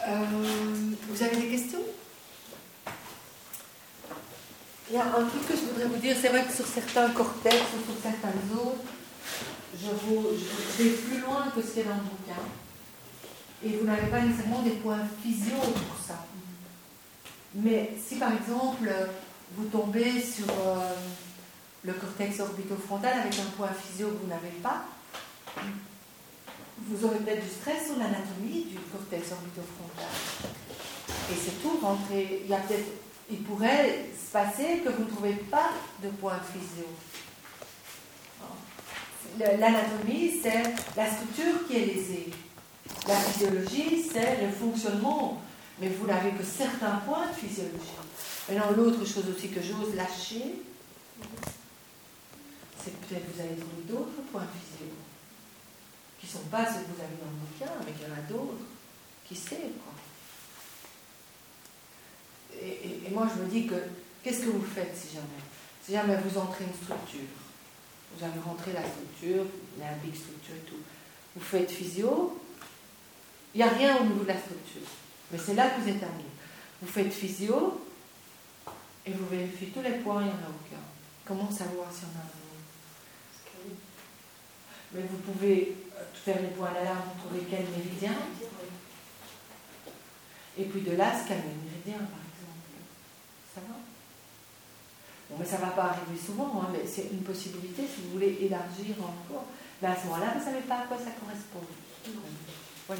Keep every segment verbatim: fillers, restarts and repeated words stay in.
Euh, vous avez des questions? Il y a un truc que je voudrais vous dire, c'est vrai que sur certains cortex ou sur certaines zones, je, vous, je vais plus loin que ce qu'il y a dans le bouquin. Et vous n'avez pas nécessairement des points physio pour ça. Mais si par exemple, vous tombez sur euh, le cortex orbitofrontal avec un point physio que vous n'avez pas, vous aurez peut-être du stress sur l'anatomie du cortex orbitofrontal. Et c'est tout, rentrer. Il y a peut-être, il pourrait se passer que vous ne trouvez pas de point physio. L'anatomie, c'est la structure qui est lésée. La physiologie, c'est le fonctionnement. Mais vous n'avez que certains points de physiologie. Maintenant, l'autre chose aussi que j'ose lâcher, c'est que peut-être vous allez trouver d'autres points physio qui ne sont pas ceux que vous avez dans le bouquin, mais qu'il y en a d'autres. Qui sait, quoi. Et, et, et moi, je me dis que, qu'est-ce que vous faites si jamais Si jamais vous entrez une structure, vous avez rentré la structure, limbique, structure et tout, vous faites physio, il n'y a rien au niveau de la structure. Mais c'est là que vous êtes amené. Vous faites physio et vous vérifiez tous les points, il n'y en a aucun. Comment savoir s'il y en a un autre? Mais vous pouvez faire les points d'alarme, vous trouvez quel méridien. Et puis de là, scanner le méridien, par exemple. Ça va? Bon, mais ça ne va pas arriver souvent, hein, mais c'est une possibilité si vous voulez élargir encore. Mais à ce moment-là, vous ne savez pas à quoi ça correspond. Voilà.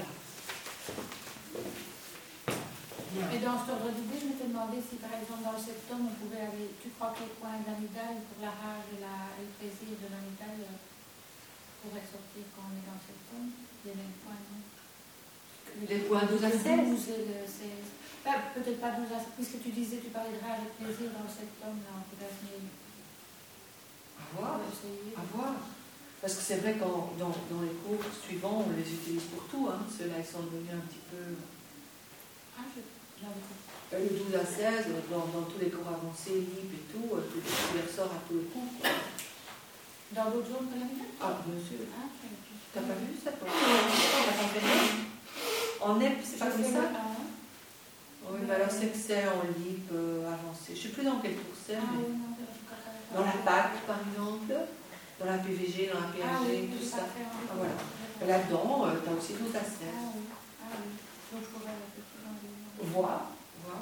Et dans cet ordre d'idée, je m'étais demandé si par exemple dans le septum, on pouvait aller, tu crois que les points de l'amygdale pour la rage et, la, et le plaisir de l'amygdale pourraient sortir quand on est dans le septum? Il y a les points, non? Les points douze à seize? Ben, peut-être pas douze à seize, puisque tu disais, tu parlais de rage et de plaisir dans le septum, là, peut-être. À voir, à voir. Parce que c'est vrai que dans, dans les cours suivants, on les utilise pour tout, hein. Ceux-là, ils sont devenus un petit peu... Ah, je... Le douze à seize, dans, dans tous les cours avancés, L I P et tout, tout les ressort à tous les coups. Dans d'autres zones que l'amygdale? Ah, bien sûr. Ah, t'as pas vu ça, toi? En E P, c'est pas comme ça? Oui, mais alors c'est que c'est en L I P euh, avancé. Je ne sais plus dans quel cours c'est, ah, mais... oui, non, dans la P A C, par exemple, dans la P V G, dans la P R G, ah, oui, tout ça. Fait, hein. Ah, voilà. Et là-dedans, euh, tu as aussi douze à seize. Ah, oui. Ah, oui. Donc, je pourrais la Voir, voir.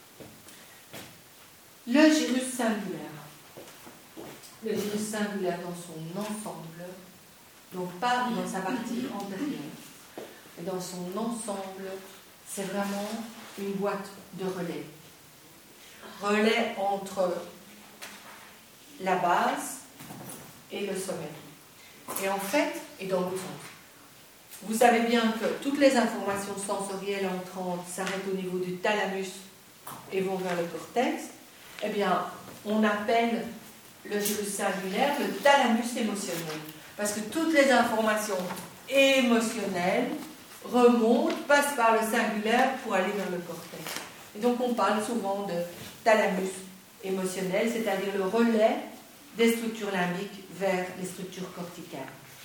Le gyrus singulaire. Le gyrus singulaire dans son ensemble, donc pas dans sa partie antérieure, mais dans son ensemble, c'est vraiment une boîte de relais. Relais entre la base et le sommet. Et en fait, et dans l'autre sens. Vous savez bien que toutes les informations sensorielles entrantes s'arrêtent au niveau du thalamus et vont vers le cortex. Eh bien, on appelle le gyrus singulaire le thalamus émotionnel. Parce que toutes les informations émotionnelles remontent, passent par le singulaire pour aller vers le cortex. Et donc, on parle souvent de thalamus émotionnel, c'est-à-dire le relais des structures limbiques vers les structures corticales.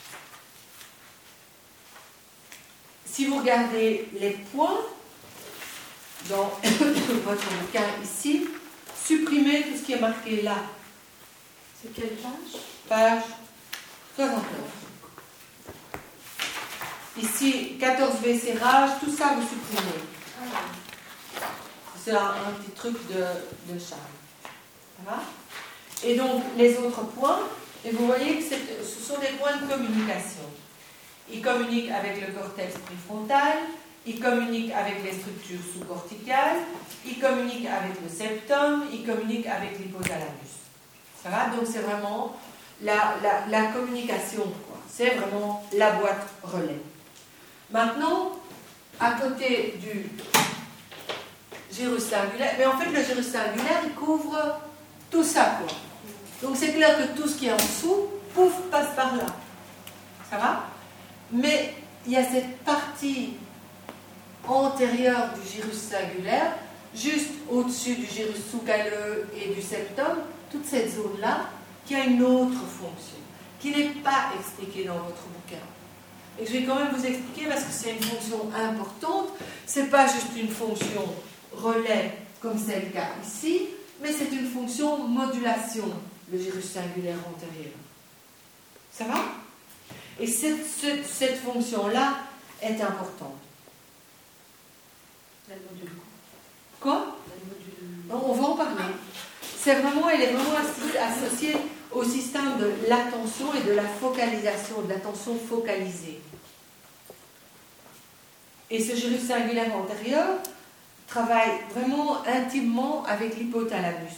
Si vous regardez les points dans votre bouquin ici, supprimez tout ce qui est marqué là. C'est quelle page? Page soixante-neuf. Ici, quatorze V serrage, tout ça vous supprimez. Ah, c'est un, un petit truc de, de Charles. Ça va? Et donc, les autres points, et vous voyez que ce sont des points de communication. Ils communiquent avec le cortex préfrontal, ils communiquent avec les structures sous-corticales, ils communiquent avec le septum, ils communiquent avec l'hypothalamus. Ça va? Donc, c'est vraiment la, la, la communication, quoi. C'est vraiment la boîte relais. Maintenant, à côté du gyrus singulaire, mais en fait, le gyrus singulaire, il couvre tout ça, quoi. Donc, c'est clair que tout ce qui est en dessous, pouf, passe par là. Ça va? Mais il y a cette partie antérieure du gyrus singulaire, juste au-dessus du gyrus sous-calleux et du septum, toute cette zone-là, qui a une autre fonction, qui n'est pas expliquée dans votre bouquin. et que je vais quand même vous expliquer parce que c'est une fonction importante. Ce n'est pas juste une fonction relais comme c'est le cas ici, mais c'est une fonction modulation, le gyrus singulaire antérieur. Ça va? Et cette, cette, cette fonction-là est importante. Elle module quoi? Elle module... On va en parler. C'est vraiment, elle est vraiment associée au système de l'attention et de la focalisation, de l'attention focalisée. Et ce gyrus singulaire antérieur travaille vraiment intimement avec l'hypothalamus.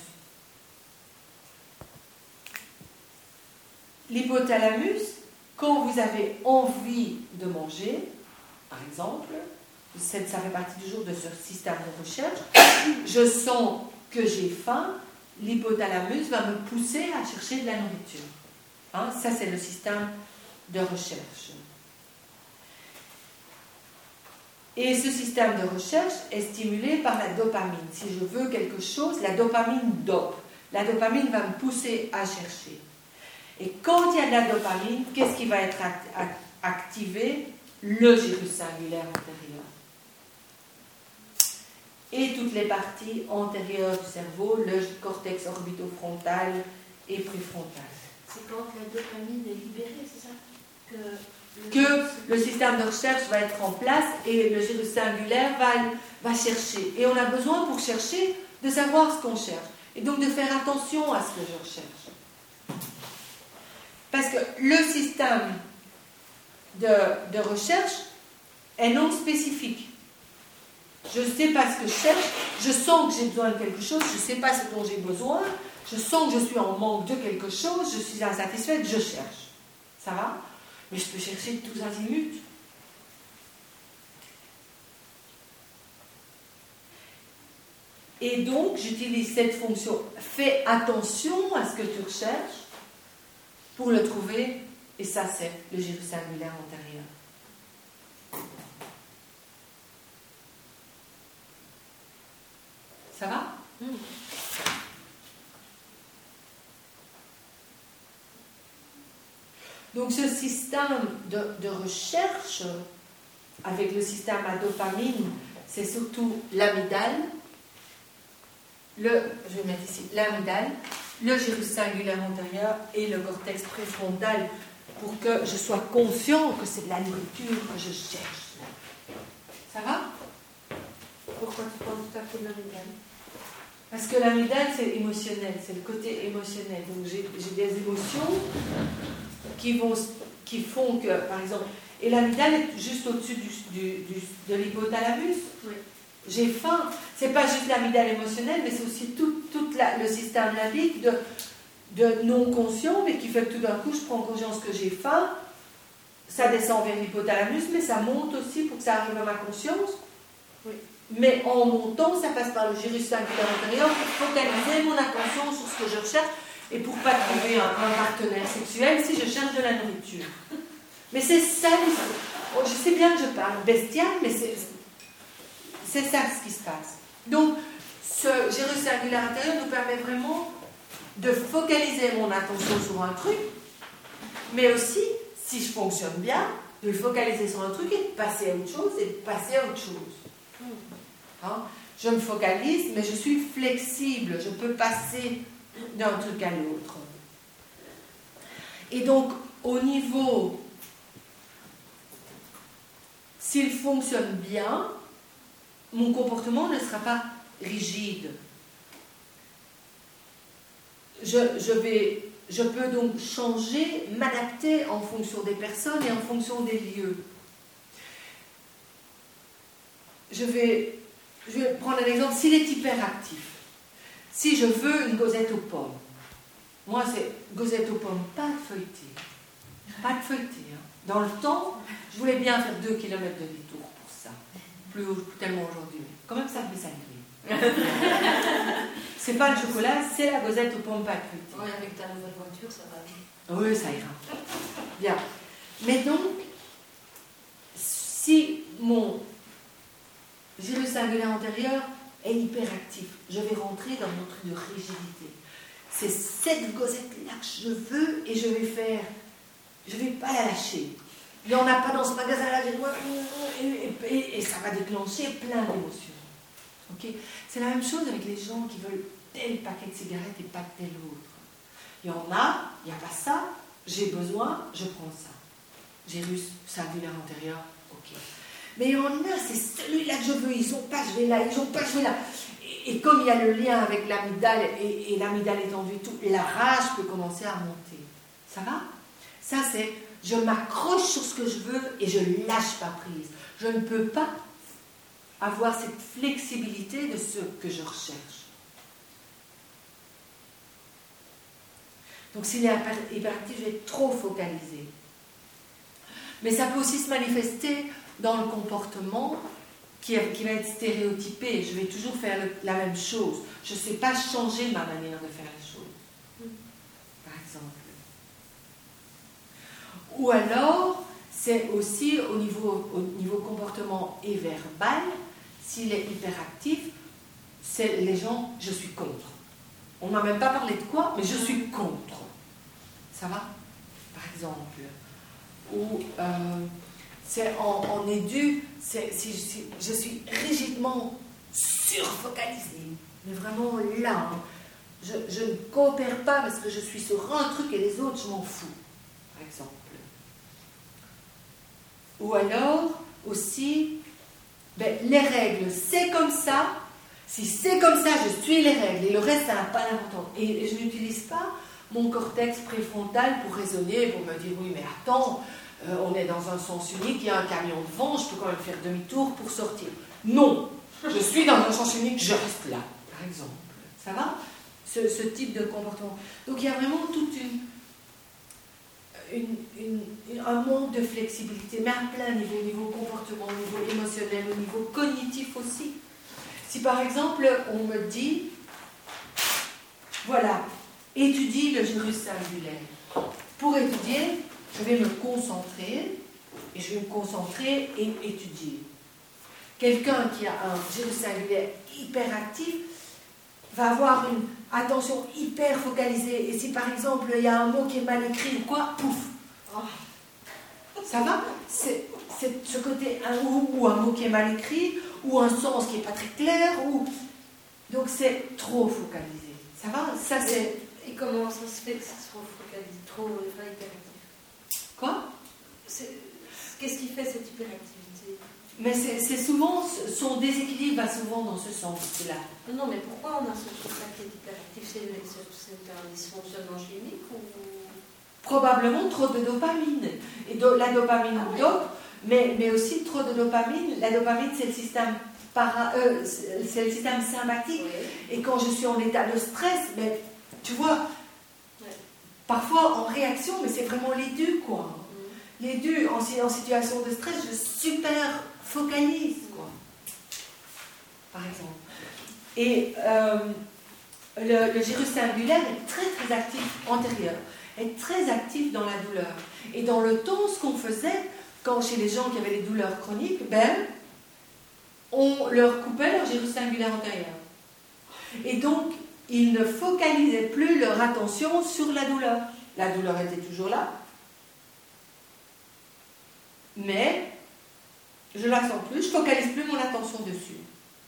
L'hypothalamus, quand vous avez envie de manger, par exemple, ça fait partie toujours de ce système de recherche, je sens que j'ai faim, l'hypothalamus va me pousser à chercher de la nourriture. Hein, ça, c'est le système de recherche. Et ce système de recherche est stimulé par la dopamine. Si je veux quelque chose, la dopamine dope. La dopamine va me pousser à chercher. Et quand il y a de la dopamine, qu'est-ce qui va être activé? Le gyrus singulaire antérieur. Et toutes les parties antérieures du cerveau, le cortex orbitofrontal et préfrontal. C'est quand la dopamine est libérée, c'est ça? Que le, que le système de recherche va être en place et le gyrus singulaire va, va chercher. Et on a besoin, pour chercher, de savoir ce qu'on cherche. Et donc de faire attention à ce que je recherche. Parce que le système de, de recherche est non spécifique. Je ne sais pas ce que je cherche, je sens que j'ai besoin de quelque chose, je ne sais pas ce dont j'ai besoin, je sens que je suis en manque de quelque chose, je suis insatisfaite, je cherche. Ça va? Mais je peux chercher de tous azimuts. Et donc, j'utilise cette fonction. Fais attention à ce que tu recherches pour le trouver. Et ça, c'est le gyrus singulaire antérieur. Ça va? mmh. Donc ce système de, de recherche avec le système à dopamine, c'est surtout l'amygdale, le, je vais mettre ici l'amygdale, le gyrus singulaire antérieur et le cortex préfrontal pour que je sois conscient que c'est de la nourriture que je cherche. Ça va? Pourquoi tu penses tout à fait de l'amygdale? Parce que l'amygdale, c'est émotionnel, c'est le côté émotionnel. Donc j'ai, j'ai des émotions qui, vont, qui font que, par exemple, et l'amygdale est juste au-dessus du, du, du, de l'hypothalamus. Oui. J'ai faim. C'est pas juste l'amygdale émotionnelle, mais c'est aussi tout, tout la, le système limbique de, de non-conscient, mais qui fait que tout d'un coup, je prends conscience que j'ai faim. Ça descend vers l'hypothalamus, mais ça monte aussi pour que ça arrive à ma conscience. Oui. Mais en montant, ça passe par le gyrus singulaire antérieur pour focaliser mon attention sur ce que je recherche et pour ne pas trouver un, un partenaire sexuel si je cherche de la nourriture. Mais c'est ça, oh, je sais bien que je parle bestial, mais c'est, c'est ça ce qui se passe. Donc, ce gyrus singulaire antérieur nous permet vraiment de focaliser mon attention sur un truc, mais aussi, si je fonctionne bien, de le focaliser sur un truc et de passer à autre chose et de passer à autre chose. Hein? Je me focalise, mais je suis flexible, je peux passer d'un truc à l'autre. Et donc, au niveau, s'il fonctionne bien, mon comportement ne sera pas rigide. Je, je, vais, je peux donc changer, m'adapter en fonction des personnes et en fonction des lieux. Je vais, je vais prendre un exemple. S'il est hyperactif, si je veux une gosette aux pommes, moi c'est gosette aux pommes, pas de feuilleté. Pas de feuilleté. Hein. Dans le temps, je voulais bien faire deux kilomètres de détour pour ça. Plus tellement aujourd'hui. Quand même, ça me fait sangrer. C'est pas le chocolat, c'est la gosette aux pommes, pas de feuilleté. Oui, avec ta nouvelle voiture, ça va. Oui, ça ira. Bien. Mais donc, si mon gyrus singulaire antérieur est hyperactif, je vais rentrer dans mon truc de rigidité. C'est cette gosette-là que je veux et je vais faire, je ne vais pas la lâcher. Il n'y en a pas dans ce magasin-là, j'ai droit. Et, et, et, et ça va déclencher plein d'émotions. Okay, c'est la même chose avec les gens qui veulent tel paquet de cigarettes et pas tel autre. Il y en a, il n'y a pas ça, j'ai besoin, je prends ça. Gyrus singulaire antérieur, ok. Mais il y en a, c'est celui-là que je veux, ils n'ont pas, je vais là, ils n'ont pas, je vais là. Et, et comme il y a le lien avec l'amygdale, et, et l'amygdale étendue et tout, la rage peut commencer à monter. Ça va? Ça, c'est, je m'accroche sur ce que je veux et je ne lâche pas prise. Je ne peux pas avoir cette flexibilité de ce que je recherche. Donc s'il est hyperactif, je vais être trop focalisé. Mais ça peut aussi se manifester dans le comportement qui, qui va être stéréotypé. Je vais toujours faire le, la même chose. Je ne sais pas changer ma manière de faire les choses. Par exemple. Ou alors, c'est aussi au niveau, au niveau comportement et verbal, s'il est hyperactif, c'est les gens, je suis contre. On n'a même pas parlé de quoi, mais je suis contre. Ça va? Par exemple. Ou euh, c'est en, en édu, c'est, si, si, je suis rigidement surfocalisée, mais vraiment là. Hein. Je, je ne coopère pas parce que je suis sur un truc et les autres, je m'en fous. Par exemple. Ou alors, aussi, ben, les règles, c'est comme ça. Si c'est comme ça, je suis les règles. Et le reste, ça n'a pas d'importance. Et, et je n'utilise pas mon cortex préfrontal pour raisonner, pour me dire, oui, mais attends, euh, on est dans un sens unique, il y a un camion devant, je peux quand même faire demi-tour pour sortir. Non, je suis dans un sens unique, je reste là, par exemple. Ça va? ce, ce type de comportement. Donc, il y a vraiment toute une... Une, une, un manque de flexibilité, mais à plein niveau, au niveau comportement, au niveau émotionnel, au niveau cognitif aussi. Si par exemple on me dit, voilà, étudie le gyrus singulaire. Pour étudier, je vais me concentrer, et je vais me concentrer et étudier. Quelqu'un qui a un gyrus singulaire hyperactif va avoir une attention hyper focalisée. Et si par exemple il y a un mot qui est mal écrit ou quoi, pouf, oh. Ça va? C'est, c'est ce côté, un ou, ou un mot qui est mal écrit, ou un sens qui n'est pas très clair, ou... donc c'est trop focalisé. Ça va? Ça c'est... Et comment ça se fait que ça soit focalisé, trop hyperactif? Quoi? c'est, Qu'est-ce qui fait cette hyperactivité? Mais c'est, c'est souvent, son déséquilibre va souvent dans ce sens-là. Non, mais pourquoi on a ce truc-là qui est hyperactif? C'est, c'est, c'est un dysfonctionnement chimique ou... Probablement trop de dopamine. Et do, la dopamine ah, dope, oui. mais, mais aussi trop de dopamine. La dopamine, c'est le système, para, euh, c'est le système sympathique. Oui. Et quand je suis en état de stress, mais, tu vois, oui. Parfois en réaction, mais c'est vraiment les deux, quoi. Mm. Les deux, en, en situation de stress, je super focalise, quoi. Par exemple. Et euh, le, le gyrus singulaire est très, très actif antérieur. Est très actif dans la douleur. Et dans le temps, ce qu'on faisait, quand chez les gens qui avaient des douleurs chroniques, ben, on leur coupait leur gyrus singulaire antérieur. Et donc, ils ne focalisaient plus leur attention sur la douleur. La douleur était toujours là. Mais, je la sens plus, je ne focalise plus mon attention dessus.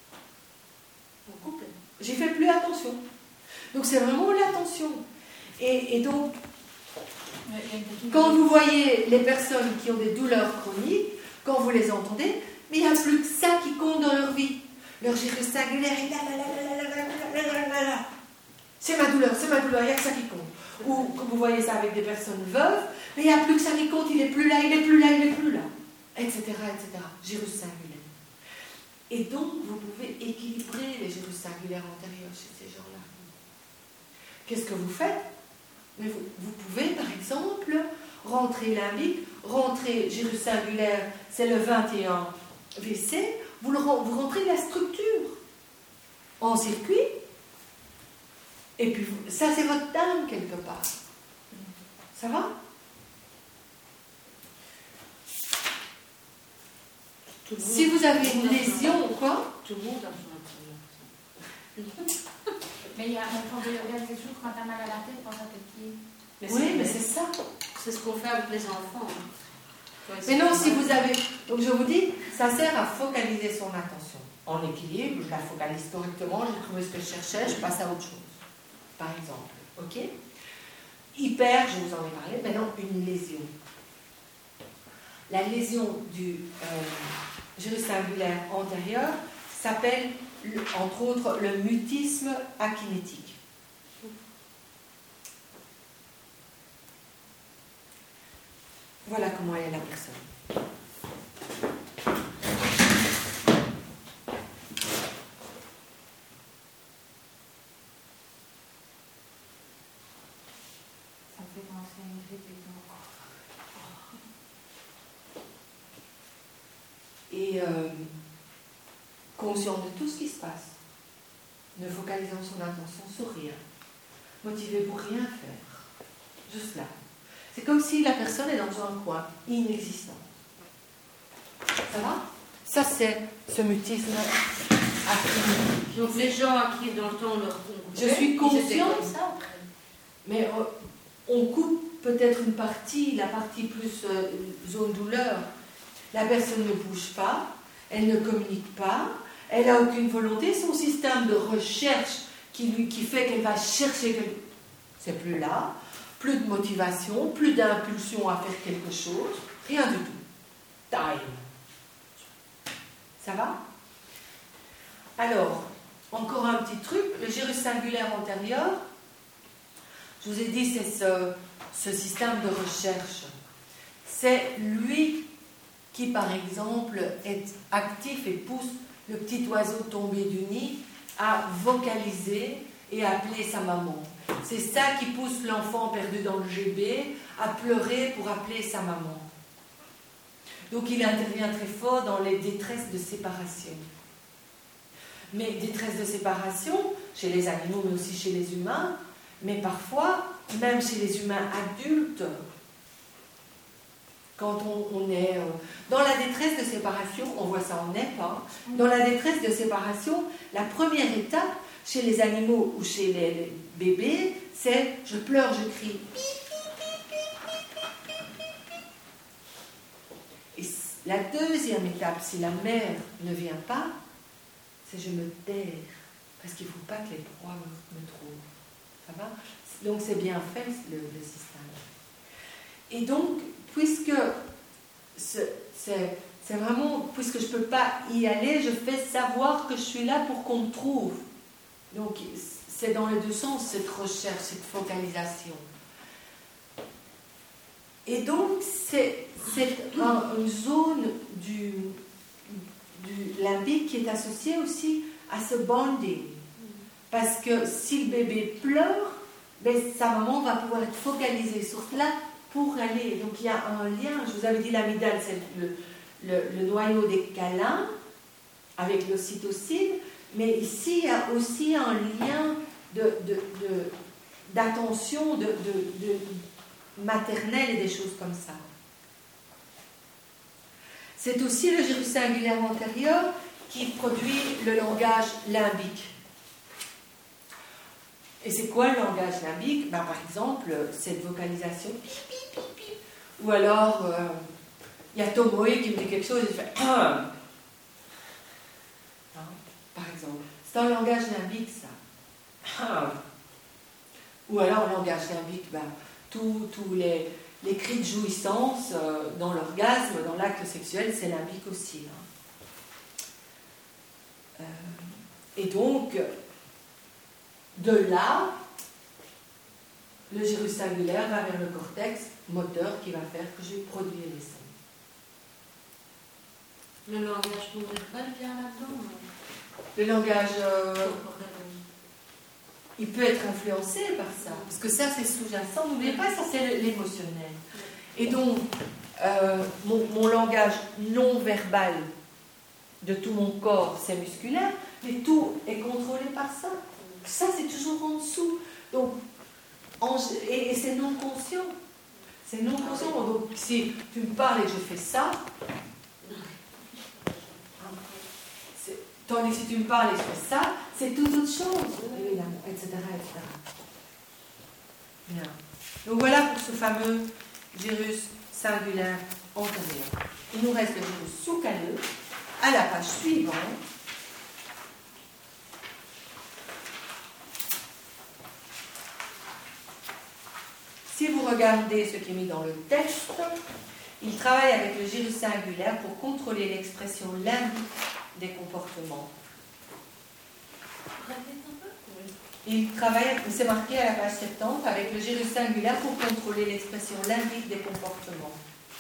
On coupe. J'y fais plus attention. Donc, c'est vraiment l'attention. Et, et donc, quand vous voyez les personnes qui ont des douleurs chroniques, quand vous les entendez, mais il n'y a plus que ça qui compte dans leur vie. Leur gyrus singulaire est là, là, là, là, là, là, là, là, là. C'est ma douleur, c'est ma douleur, il n'y a que ça qui compte. Ou quand vous voyez ça avec des personnes veuves, mais il n'y a plus que ça qui compte, il n'est plus là, il n'est plus là, il n'est plus là, et cetera, et cetera. Gyrus singulaire. Et donc, vous pouvez équilibrer les gyrus singulaires antérieurs chez ces gens-là. Qu'est-ce que vous faites? Mais vous, vous pouvez, par exemple, rentrer limbique, rentrer gyrus singulaire, c'est le vingt et un V C, vous, le, vous rentrez la structure en circuit, et puis vous, ça c'est votre dame quelque part. Ça va? Si vous avez une lésion, quoi? Tout le monde a son intérieur. Mais il y a un temps de réalisation quand tu as mal à la tête, pense à tes pieds. Mais oui, c'est, mais c'est ça. C'est ce qu'on fait avec les enfants. Ouais, Mais non, si pas vous avez... Donc je vous dis, ça sert à focaliser son attention. En équilibre, je la focalise correctement, j'ai trouvé ce que je cherchais, je passe à autre chose. Par exemple, ok? Hyper, je vous en ai parlé, maintenant une lésion. La lésion du euh, gyrus singulaire antérieur s'appelle, entre autres, le mutisme akinétique. Voilà comment est la personne. Ça me fait penser à une grippe et tout. Et euh, conscient de tout ce qui se passe, ne focalisant son attention sur rien, motivé pour rien faire, juste là. C'est comme si la personne est dans un coin inexistant. Ça va? Ça, c'est ce mutisme akinétique. Donc les gens à qui dans le temps leur Je suis consciente, comme ça après. mais euh, on coupe peut-être une partie, la partie plus euh, zone douleur. La personne ne bouge pas, elle ne communique pas, elle n'a aucune volonté. Son système de recherche qui, lui, qui fait qu'elle va chercher quelque chose, c'est plus là. Plus de motivation, plus d'impulsion à faire quelque chose, rien du tout. Time. Ça va? Alors, encore un petit truc, le gyrus singulaire antérieur, je vous ai dit, c'est ce, ce système de recherche. C'est lui qui, par exemple, est actif et pousse le petit oiseau tombé du nid à vocaliser et à appeler sa maman. C'est ça qui pousse l'enfant perdu dans le G B à pleurer pour appeler sa maman. Donc il intervient très fort dans les détresses de séparation. Mais détresse de séparation, chez les animaux, mais aussi chez les humains, mais parfois, même chez les humains adultes, quand on, on est... Euh, dans la détresse de séparation, on voit ça en N E P, hein, dans la détresse de séparation, la première étape, chez les animaux ou chez les bébés, c'est je pleure, je crie. Et la deuxième étape, si la mère ne vient pas, c'est je me terre, parce qu'il ne faut pas que les proies me, me trouvent. Ça va? Donc c'est bien fait le, le système. Et donc, puisque c'est, c'est, c'est vraiment, puisque je ne peux pas y aller, je fais savoir que je suis là pour qu'on me trouve. Donc, c'est dans les deux sens, cette recherche, cette focalisation. Et donc, c'est, c'est un, une zone du, du limbique qui est associée aussi à ce bonding. Parce que si le bébé pleure, ben, sa maman va pouvoir être focalisée sur cela pour aller. Donc, il y a un lien. Je vous avais dit, l'amygdale, c'est le, le, le noyau des câlins avec l'ocytocine. Mais ici, il y a aussi un lien de, de, de, d'attention, de, de, de maternelle et des choses comme ça. C'est aussi le gyrus singulaire antérieur qui produit le langage limbique. Et c'est quoi le langage limbique? Ben, par exemple, cette vocalisation, pip, pip, pip, pip. Ou alors, euh, il y a Tomoe qui me dit quelque chose, il fait ah. Par exemple. C'est un langage limbique, ça. Ah. Ou alors, langage limbique, ben, tous les, les cris de jouissance euh, dans l'orgasme, dans l'acte sexuel, c'est limbique aussi. Hein. Euh, et donc, de là, le gyrus singulaire va vers le cortex moteur qui va faire que je vais produire les sons. Le langage non verbal vient là-dedans? Le langage, euh, il peut être influencé par ça, parce que ça c'est sous-jacent. N'oubliez pas, ça c'est l'émotionnel. Et donc, euh, mon, mon langage non verbal de tout mon corps, c'est musculaire, mais tout est contrôlé par ça. Ça c'est toujours en dessous. Donc, en, et, et c'est non conscient. C'est non conscient. Donc, si tu me parles et que je fais ça, tandis que si tu me parles et je fais ça, c'est tout autre chose, évidemment, et cetera, et cetera. Bien. Donc voilà pour ce fameux gyrus singulaire antérieur. Il nous reste le gyrus sous-calleux à la page suivante. Si vous regardez ce qui est mis dans le texte, il travaille avec le gyrus singulaire pour contrôler l'expression limbique des comportements. Il travaille, c'est marqué à la page soixante-dix, avec le gyrus singulaire pour contrôler l'expression limbique des comportements.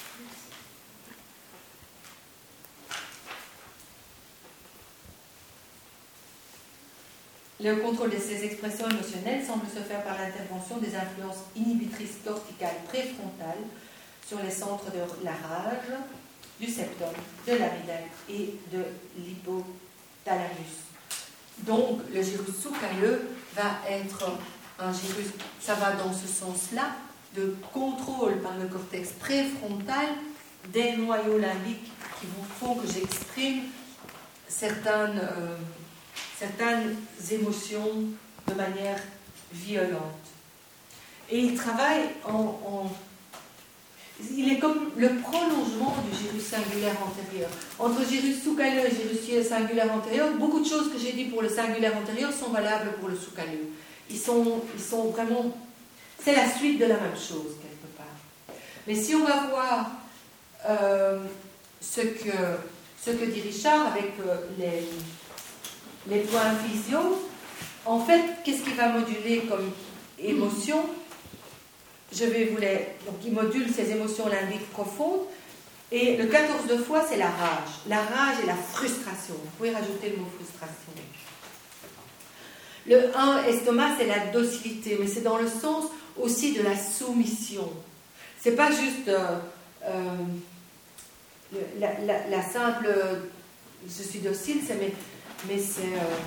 Le contrôle de ces expressions émotionnelles semble se faire par l'intervention des influences inhibitrices corticales préfrontales sur les centres de la rage, du septum, de l'amygdale et de l'hypothalamus. Donc, le gyrus sous-calleux va être un gyrus, ça va dans ce sens-là, de contrôle par le cortex préfrontal des noyaux limbiques qui vous font que j'exprime certaines... Euh, certaines émotions de manière violente. Et il travaille en, en... Il est comme le prolongement du gyrus singulaire antérieur. Entre gyrus sous-calleux et gyrus singulaire antérieur, beaucoup de choses que j'ai dit pour le singulaire antérieur sont valables pour le sous-calleux. Ils sont, ils sont vraiment... C'est la suite de la même chose, quelque part. Mais si on va voir euh, ce, que, ce que dit Richard avec euh, les... les points physio, en fait, qu'est-ce qu'il va moduler comme émotion? Je vais vous les... Donc, il module ces émotions limbiques profondes. Et le quatorze de fois, c'est la rage. La rage et la frustration. Vous pouvez rajouter le mot frustration. Le un, estomac, c'est la docilité, mais c'est dans le sens aussi de la soumission. C'est pas juste euh, euh, la, la, la simple je suis docile, c'est mais Mais c'est, euh,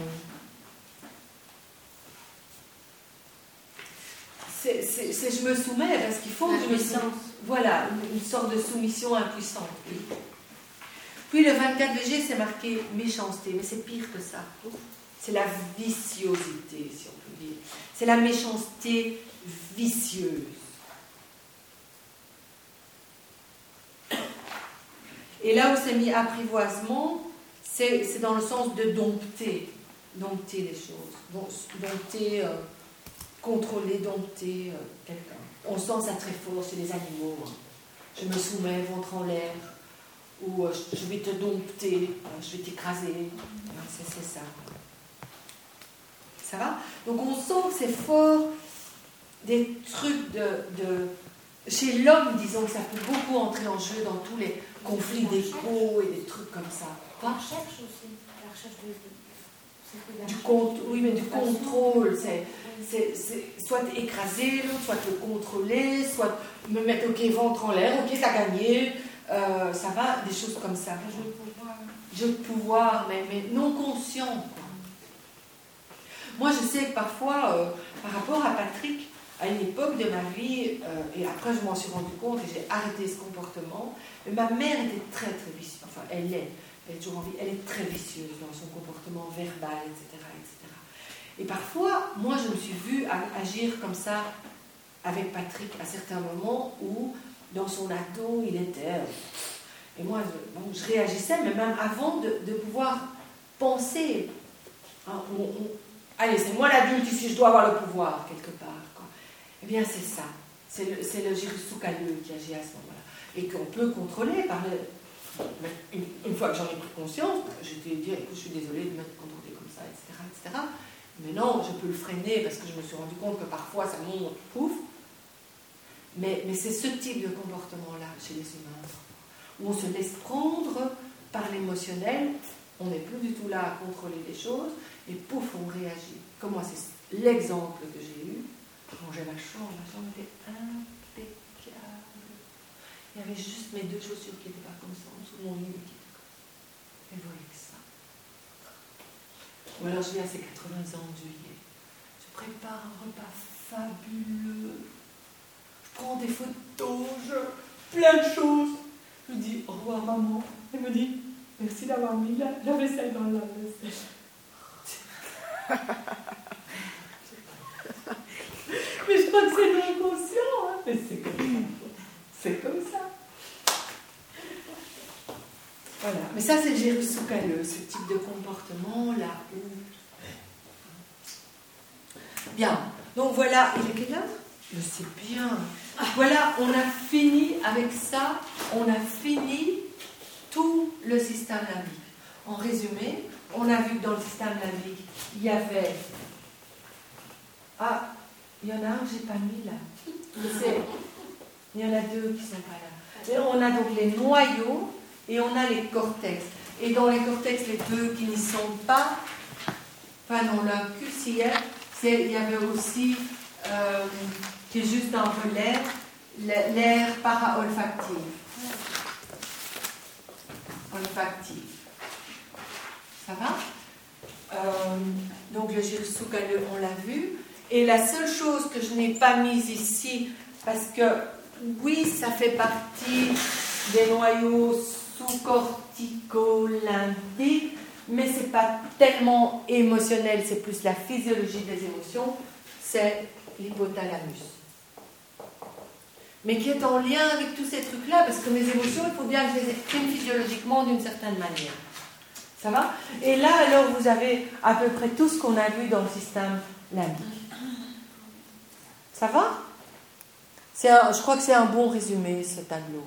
c'est, c'est, c'est je me soumets parce qu'il faut que je me sente. Voilà, une, une sorte de soumission impuissante. Puis le vingt-quatre V G, c'est marqué méchanceté, mais c'est pire que ça. C'est la viciosité, si on peut dire. C'est la méchanceté vicieuse. Et là où c'est mis apprivoisement, C'est, c'est dans le sens de dompter, dompter les choses, dompter, euh, contrôler, dompter euh, quelqu'un. On sent ça très fort chez les animaux. Hein. Je me soumets, ventre en l'air, ou euh, je vais te dompter, euh, je vais t'écraser. C'est, c'est ça. Ça va? Donc on sent que c'est fort des trucs de, de... Chez l'homme, disons que ça peut beaucoup entrer en jeu dans tous les conflits d'écho et des trucs comme ça. La recherche aussi, la recherche de, de, du compte, oui, mais du contrôle, c'est, c'est, c'est soit écraser l'autre, soit le contrôler, soit me mettre ok ventre en l'air, ok t'as gagné, euh, ça va, des choses comme ça. Le jeu de pouvoir. Jeu de pouvoir, mais, mais non conscient. Quoi. Moi, je sais que parfois, euh, par rapport à Patrick, à une époque de ma vie, euh, et après je m'en suis rendu compte et j'ai arrêté ce comportement, mais ma mère était très très vicieuse, enfin elle l'est. Elle est, toujours envie, elle est très vicieuse dans son comportement verbal, et cetera, et cetera. Et parfois, moi, je me suis vue agir comme ça avec Patrick à certains moments où, dans son ado, il était... Et moi, je, bon, je réagissais, mais même avant de, de pouvoir penser. Hein, on, on, allez, c'est moi l'adulte ici, je dois avoir le pouvoir, quelque part. Quoi. Eh bien, c'est ça. C'est le, c'est le gyrus sous-calleux qui agit à ce moment-là. Et qu'on peut contrôler par le... Une, une fois que j'en ai pris conscience, je t'ai dit, écoute, je suis désolée de m'être contrôlée comme ça, et cetera, et cetera. Mais non, je peux le freiner parce que je me suis rendu compte que parfois ça monte, pouf. Mais, mais c'est ce type de comportement-là chez les humains, où on se laisse prendre par l'émotionnel, on n'est plus du tout là à contrôler les choses, et pouf, on réagit. Comme moi, c'est l'exemple que j'ai eu. Je rangeais ma chambre, ma chambre était impeccable. Il y avait juste mes deux chaussures qui n'étaient pas comme ça, en dessous de mon lit qui était comme ça. Et voilà que ça. Ou alors je viens à ces quatre-vingts ans en juillet. Je prépare un repas fabuleux. Je prends des photos, je... plein de choses. Je dis au revoir maman. Elle me dit merci d'avoir mis la, la vaisselle dans la vaisselle. Mais je crois que c'est non conscient. Hein. Mais c'est comme ça. C'est comme ça. Voilà. Mais ça, c'est le gyrus sous-calleux, ce type de comportement là où. Bien. Donc voilà. Il est quelle heure? Je sais bien. Voilà, on a fini avec ça. On a fini tout le système limbique. En résumé, on a vu que dans le système limbique, il y avait. Ah, il y en a un que je n'ai pas mis là. Je sais. Il y en a deux qui ne sont pas là. Et on a donc les noyaux et on a les cortex. Et dans les cortex, les deux qui n'y sont pas, enfin non, le Q C R, il y avait aussi, euh, qui est juste un peu l'air, l'air para-olfactif. Olfactif. Ça va? euh, Donc le gyrus sous-calleux, on l'a vu. Et la seule chose que je n'ai pas mise ici, parce que oui, ça fait partie des noyaux sous-cortico-limbiques, mais ce n'est pas tellement émotionnel, c'est plus la physiologie des émotions, c'est l'hypothalamus. Mais qui est en lien avec tous ces trucs-là, parce que mes émotions, il faut bien que je les exprime physiologiquement d'une certaine manière. Ça va? Et là, alors, vous avez à peu près tout ce qu'on a vu dans le système limbique. Ça va? C'est un, je crois que c'est un bon résumé, ce tableau.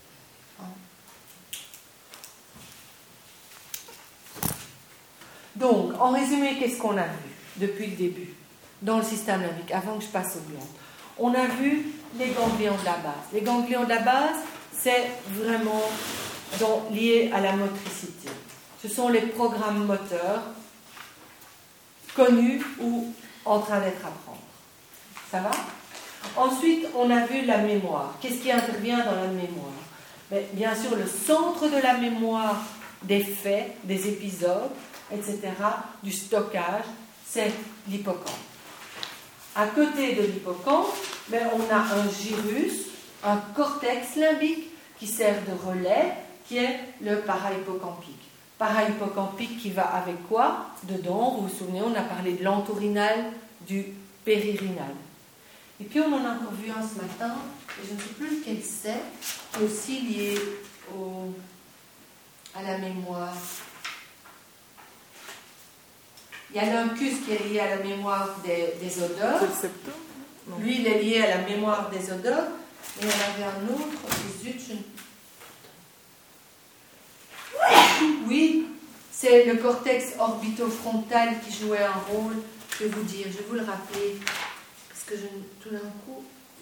Donc, en résumé, qu'est-ce qu'on a vu depuis le début dans le système limbique, avant que je passe aux glandes? On a vu les ganglions de la base. Les ganglions de la base, c'est vraiment donc, lié à la motricité. Ce sont les programmes moteurs connus ou en train d'être à apprendre. Ça va? Ensuite, on a vu la mémoire. Qu'est-ce qui intervient dans la mémoire? Mais, bien sûr, le centre de la mémoire des faits, des épisodes, et cetera, du stockage, c'est l'hippocampe. À côté de l'hippocampe, ben, on a un gyrus, un cortex limbique qui sert de relais, qui est le parahippocampique. Parahippocampique qui va avec quoi? Dedans, vous vous souvenez, on a parlé de l'entorhinal, du péririnal. Et puis on en a encore vu un ce matin, et je ne sais plus lequel c'est, qui est aussi lié au, à la mémoire. Il y a l'uncus qui est lié à la mémoire des, des odeurs. C'est le septum? Non. Lui, il est lié à la mémoire des odeurs. Et il y en avait un autre, zut, je... Oui, c'est le cortex orbitofrontal qui jouait un rôle. Je vais vous dire, je vais vous le rappeler. Parce que je, tout d'un coup...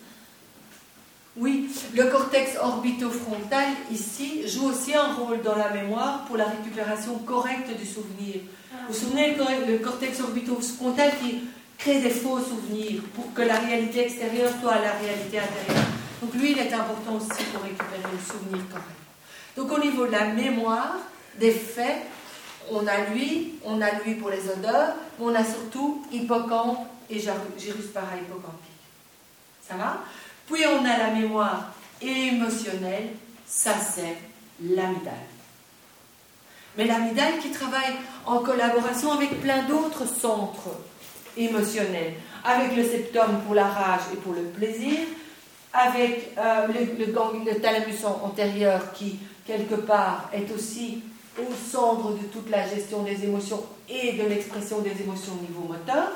Oui, le cortex orbitofrontal, ici, joue aussi un rôle dans la mémoire pour la récupération correcte du souvenir. Vous vous souvenez, le cortex orbitofrontal qui crée des faux souvenirs pour que la réalité extérieure soit la réalité intérieure. Donc lui, il est important aussi pour récupérer le souvenir correct. Donc au niveau de la mémoire, des faits, on a lui, on a lui pour les odeurs, mais on a surtout hippocampe et gyrus parahippocampique. Ça va? Puis on a la mémoire émotionnelle, ça c'est l'amygdale. Mais l'amygdale qui travaille en collaboration avec plein d'autres centres émotionnels, avec le septum pour la rage et pour le plaisir, avec euh, le, le, gang, le thalamus antérieur qui, quelque part, est aussi au centre de toute la gestion des émotions et de l'expression des émotions au niveau moteur.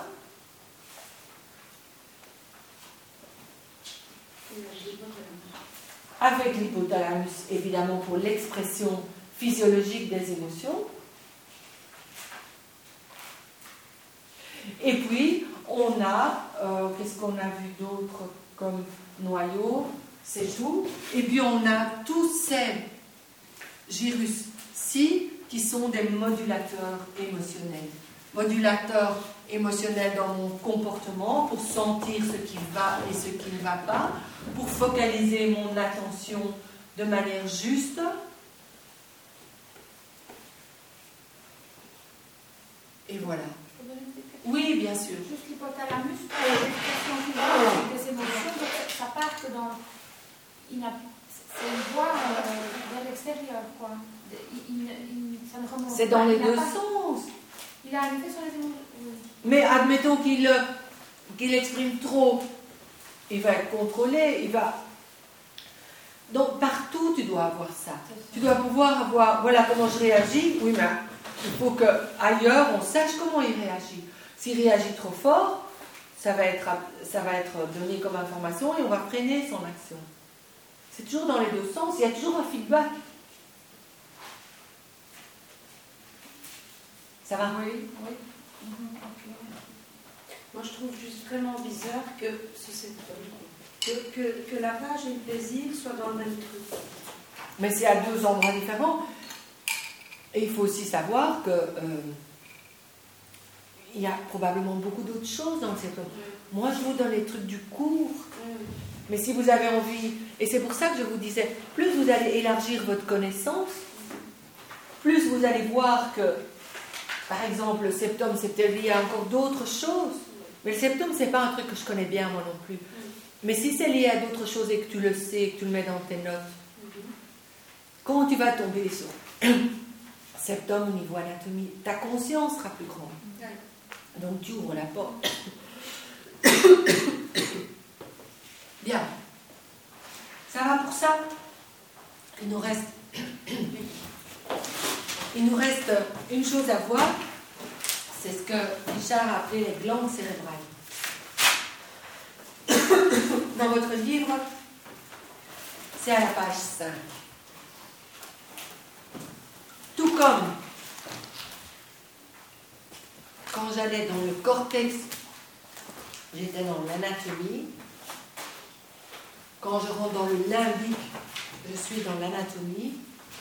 Avec l'hypothalamus, évidemment, pour l'expression physiologique des émotions. Et puis, on a, euh, qu'est-ce qu'on a vu d'autre comme noyau? C'est tout. Et puis, on a tous ces gyrus-ci qui sont des modulateurs émotionnels. Modulateurs émotionnels dans mon comportement pour sentir ce qui va et ce qui ne va pas, pour focaliser mon attention de manière juste. Et voilà. Oui, bien sûr. Juste l'hypothalamus, pour l'expression physiologique des émotions, ça part que dans. Il a, c'est une voie euh, vers l'extérieur, quoi. Il, il, il, ça ne remonte c'est pas. dans les Il deux pas, sens. Il a un effet sur les émotions. Oui. Mais admettons qu'il, qu'il exprime trop, il va être contrôlé, il va. Donc partout, tu dois avoir ça. Tu dois pouvoir avoir, voilà comment je réagis. Oui, mais il faut qu'ailleurs, on sache comment il réagit. S'il réagit trop fort, ça va, être, ça va être donné comme information et on va freiner son action. C'est toujours dans les deux sens, il y a toujours un feedback. Ça va? Oui, oui. Mm-hmm. Okay. Moi, je trouve juste vraiment bizarre que, que, que, que la rage et le plaisir soient dans le même truc. Mais c'est à deux endroits différents. Et il faut aussi savoir que euh, il y a probablement beaucoup d'autres choses dans le septum. Mm. Moi, je vous donne les trucs du cours. Mm. Mais si vous avez envie, et c'est pour ça que je vous disais, plus vous allez élargir votre connaissance, plus vous allez voir que, par exemple, le septum, c'est peut-être lié à encore d'autres choses. Mais le septum, c'est pas un truc que je connais bien, moi non plus. Mm. Mais si c'est lié à d'autres choses et que tu le sais, que tu le mets dans tes notes, mm-hmm. quand tu vas tomber sur septum au niveau anatomie, ta conscience sera plus grande. Mm. Donc tu ouvres la porte. Bien. Ça va pour ça? Il nous reste, il nous reste une chose à voir, c'est ce que Richard a appelé les glandes cérébrales. Dans votre livre, c'est à la page cinq. Tout comme quand j'allais dans le cortex, j'étais dans l'anatomie. Quand je rentre dans le limbique, je suis dans l'anatomie.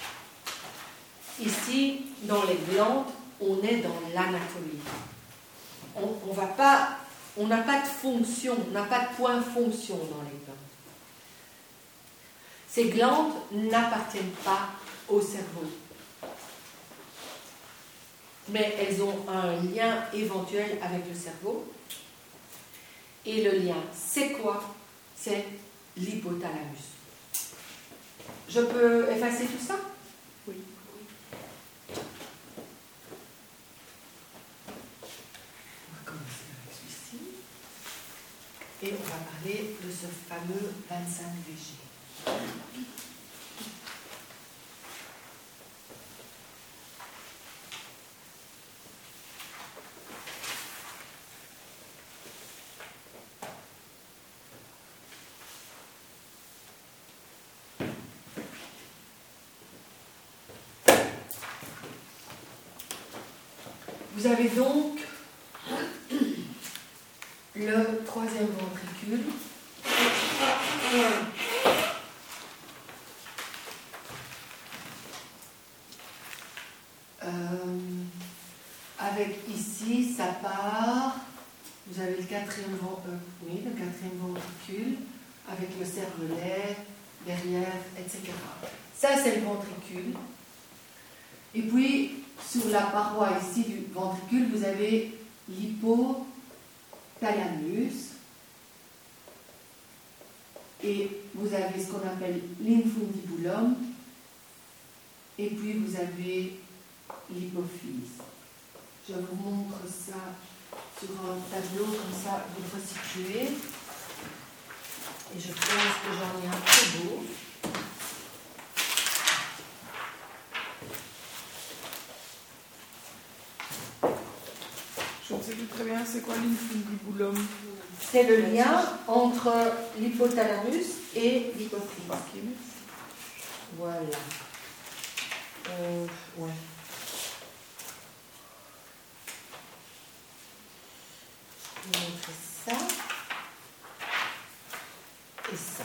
Ici, dans les glandes, on est dans l'anatomie. On, on va pas, on n'a pas de fonction, on n'a pas de point fonction dans les glandes. Ces glandes n'appartiennent pas au cerveau. Mais elles ont un lien éventuel avec le cerveau. Et le lien, c'est quoi? C'est l'hypothalamus. Je peux effacer tout ça? Oui. On va commencer avec celui-ci. Et on va parler de ce fameux vingt-cinq V G. Vous avez donc le troisième ventricule. Euh, avec ici, ça part. Vous avez le quatrième, euh, oui, le quatrième ventricule avec le cervelet derrière, et cetera. Ça, c'est le ventricule. Et puis, sur la paroi ici du ventricule, vous avez l'hypothalamus. Et vous avez ce qu'on appelle l'infundibulum. Et puis, vous avez l'hypophyse. Je vous montre ça sur un tableau, comme ça, vous resituez. Et je pense que j'en ai un peu beau. Je ne sais plus très bien, c'est quoi l'infundibulum? C'est le lien entre l'hypothalamus et l'hypophyse. Okay. Voilà. Euh, ouais. Je vais montrer ça. Et ça.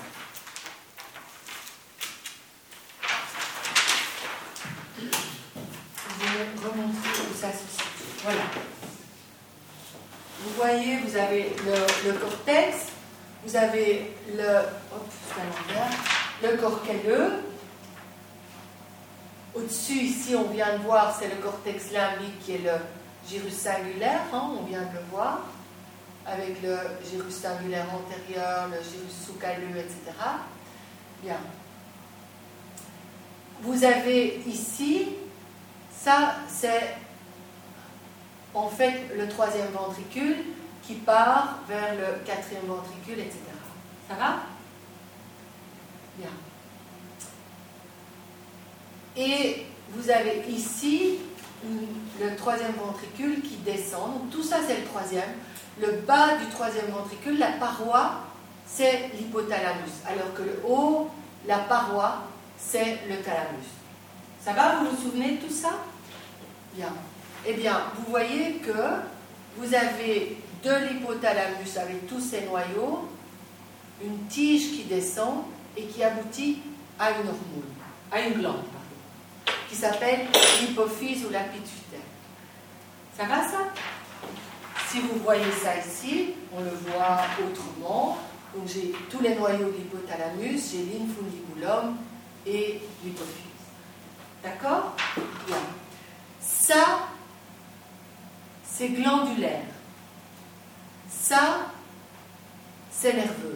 Je vais remontrer où ça se situe. Voilà. Vous voyez, vous avez le, le cortex, vous avez le, hop, le corps calleux. Au-dessus, ici, on vient de voir, c'est le cortex limbique qui est le gyrus singulaire, hein, on vient de le voir, avec le gyrus singulaire antérieur, le gyrus sous-calleux, et cetera. Bien. Vous avez ici, ça, c'est en fait le troisième ventricule qui part vers le quatrième ventricule, et cetera. Ça va? Bien. Et vous avez ici le troisième ventricule qui descend. Donc tout ça, c'est le troisième. Le bas du troisième ventricule, la paroi, c'est l'hypothalamus. Alors que le haut, la paroi, c'est le thalamus. Ça va? Vous vous souvenez de tout ça? Bien. Eh bien, vous voyez que vous avez de l'hypothalamus avec tous ces noyaux, une tige qui descend et qui aboutit à une hormone, à une glande, pardon, qui s'appelle l'hypophyse ou la pituitaire. Ça va ça? Si vous voyez ça ici, on le voit autrement. Donc j'ai tous les noyaux de l'hypothalamus, j'ai l'infundibulum et l'hypophyse. D'accord? Bien. Ça, c'est glandulaire. Ça, c'est nerveux.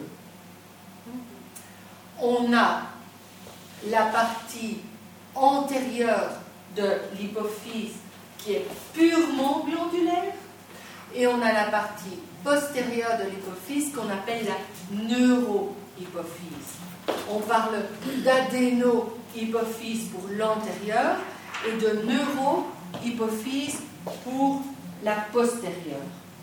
On a la partie antérieure de l'hypophyse qui est purement glandulaire et on a la partie postérieure de l'hypophyse qu'on appelle la neurohypophyse. On parle d'adénohypophyse pour l'antérieur et de neurohypophyse pour la postérieure.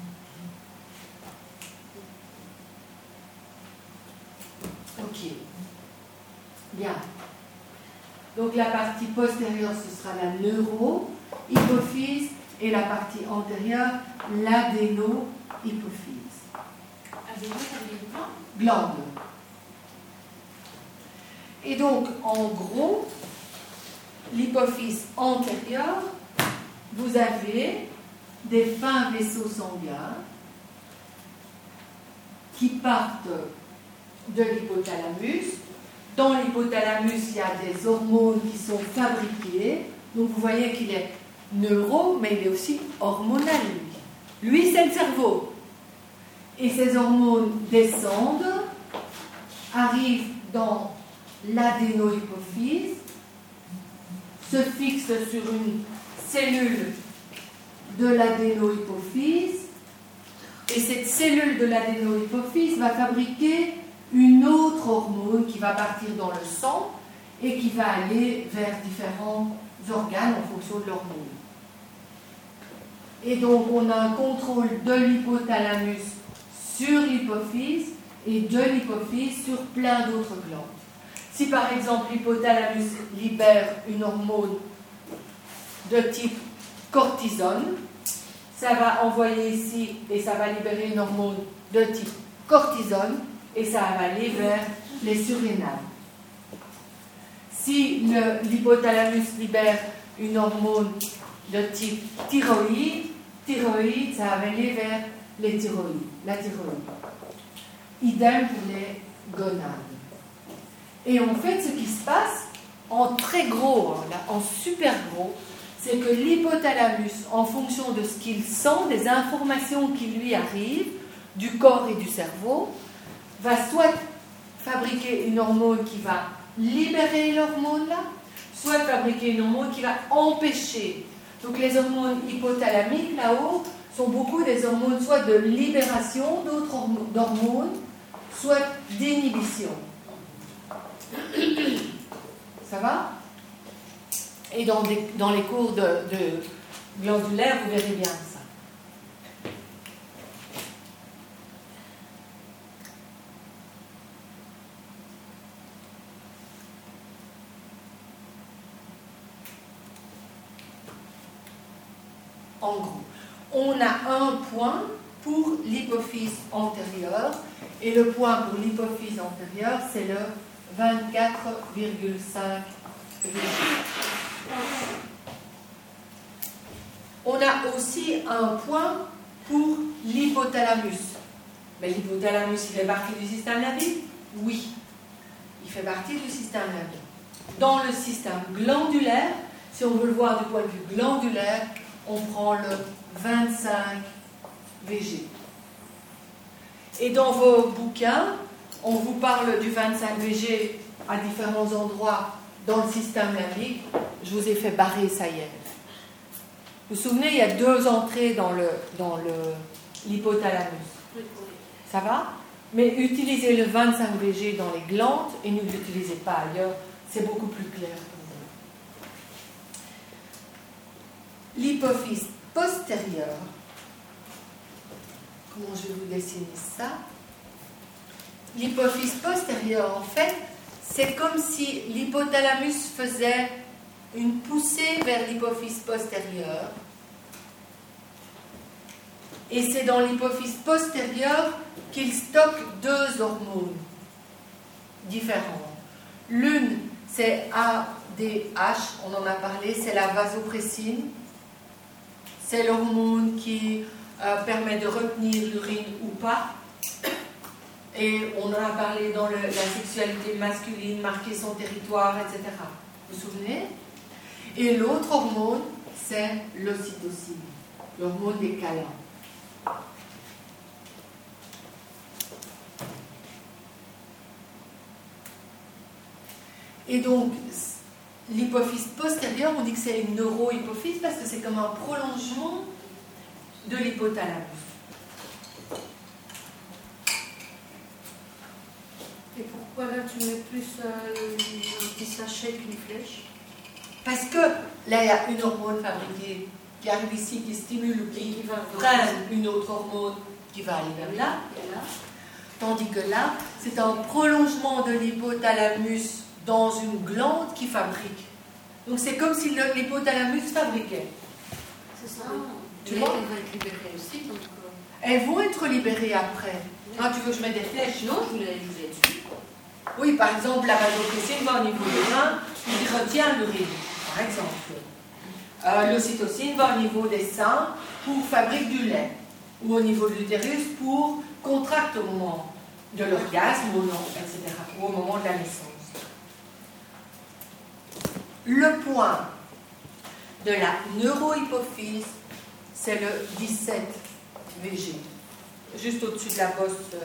Ok. Bien. Donc la partie postérieure, ce sera la neurohypophyse et la partie antérieure, l'adénohypophyse. Adéno, ça veut dire quoi? Glande. Et donc, en gros, l'hypophyse antérieure, vous avez des fins vaisseaux sanguins qui partent de l'hypothalamus. Dans l'hypothalamus, il y a des hormones qui sont fabriquées. Donc, vous voyez qu'il est neuro, mais il est aussi hormonal, lui. Lui, c'est le cerveau. Et ces hormones descendent, arrivent dans l'adénohypophyse, se fixent sur une cellule de l'adénohypophyse, et cette cellule de l'adénohypophyse va fabriquer une autre hormone qui va partir dans le sang et qui va aller vers différents organes en fonction de l'hormone. Et donc on a un contrôle de l'hypothalamus sur l'hypophyse et de l'hypophyse sur plein d'autres glandes. Si par exemple l'hypothalamus libère une hormone de type cortisone, ça va envoyer ici et ça va libérer une hormone de type cortisone et ça va aller vers les surrénales. Si le, l'hypothalamus libère une hormone de type thyroïde, thyroïde, ça va aller vers les thyroïdes, la thyroïde. Idem pour les gonades. Et en fait, ce qui se passe en très gros, hein, là, en super gros, c'est que l'hypothalamus, en fonction de ce qu'il sent, des informations qui lui arrivent du corps et du cerveau, va soit fabriquer une hormone qui va libérer l'hormone là, soit fabriquer une hormone qui va empêcher. Donc les hormones hypothalamiques là-haut sont beaucoup des hormones soit de libération d'autres hormones, soit d'inhibition. Ça va? Et dans, des, dans les cours de, de glandulaire, vous verrez bien ça. En gros, on a un point pour l'hypophyse antérieure et le point pour l'hypophyse antérieure, c'est le vingt-quatre virgule cinq. On a aussi un point pour l'hypothalamus. Mais l'hypothalamus, il fait partie du système limbique? Oui, il fait partie du système limbique. Dans le système glandulaire, si on veut le voir du point de vue glandulaire, on prend le vingt-cinq V G. Et dans vos bouquins, on vous parle du vingt-cinq V G à différents endroits dans le système limbique. Je vous ai fait barrer, ça y est. Vous vous souvenez, il y a deux entrées dans, le, dans le, l'hypothalamus. Ça va? Mais utilisez le vingt-cinq V G dans les glandes et ne l'utilisez pas ailleurs. C'est beaucoup plus clair pour vous. l'hypophyse postérieure, comment je vais vous dessiner ça? L'hypophyse postérieure, en fait, c'est comme si l'hypothalamus faisait une poussée vers l'hypophyse postérieure. Et c'est dans l'hypophyse postérieure qu'il stocke deux hormones différentes. L'une, c'est A D H, on en a parlé, c'est la vasopressine. C'est l'hormone qui euh, permet de retenir l'urine ou pas. Et on en a parlé dans le, la sexualité masculine, marquer son territoire, et cetera. Vous vous souvenez? Et l'autre hormone, c'est l'ocytocine, l'hormone des câlins. Et donc, l'hypophyse postérieure, on dit que c'est une neurohypophyse parce que c'est comme un prolongement de l'hypothalamus. Et pourquoi là tu mets plus euh, un petit sachet qu'une flèche? Parce que là, il y a une hormone fabriquée qui arrive ici, qui stimule ou qui freine une autre hormone qui va aller vers là, et là. Tandis que là, c'est un prolongement de l'hypothalamus dans une glande qui fabrique. Donc c'est comme si le, l'hypothalamus fabriquait. C'est ça. Tu Mais vois? elle va être libérée aussi, donc. Euh... Elles vont être libérées après. Ah, tu veux que je mette des flèches? Non, je voulais je voulais dessus. Oui, par exemple, la vasopressine va au niveau des reins, il retient l'urine, par exemple. Euh, l'ocytocine va au niveau des seins pour fabriquer du lait, ou au niveau de l'utérus pour contracter au moment de l'orgasme ou non, et cetera, ou au moment de la naissance. Le point de la neurohypophyse, c'est le dix-sept V G, juste au-dessus de la bosse, euh,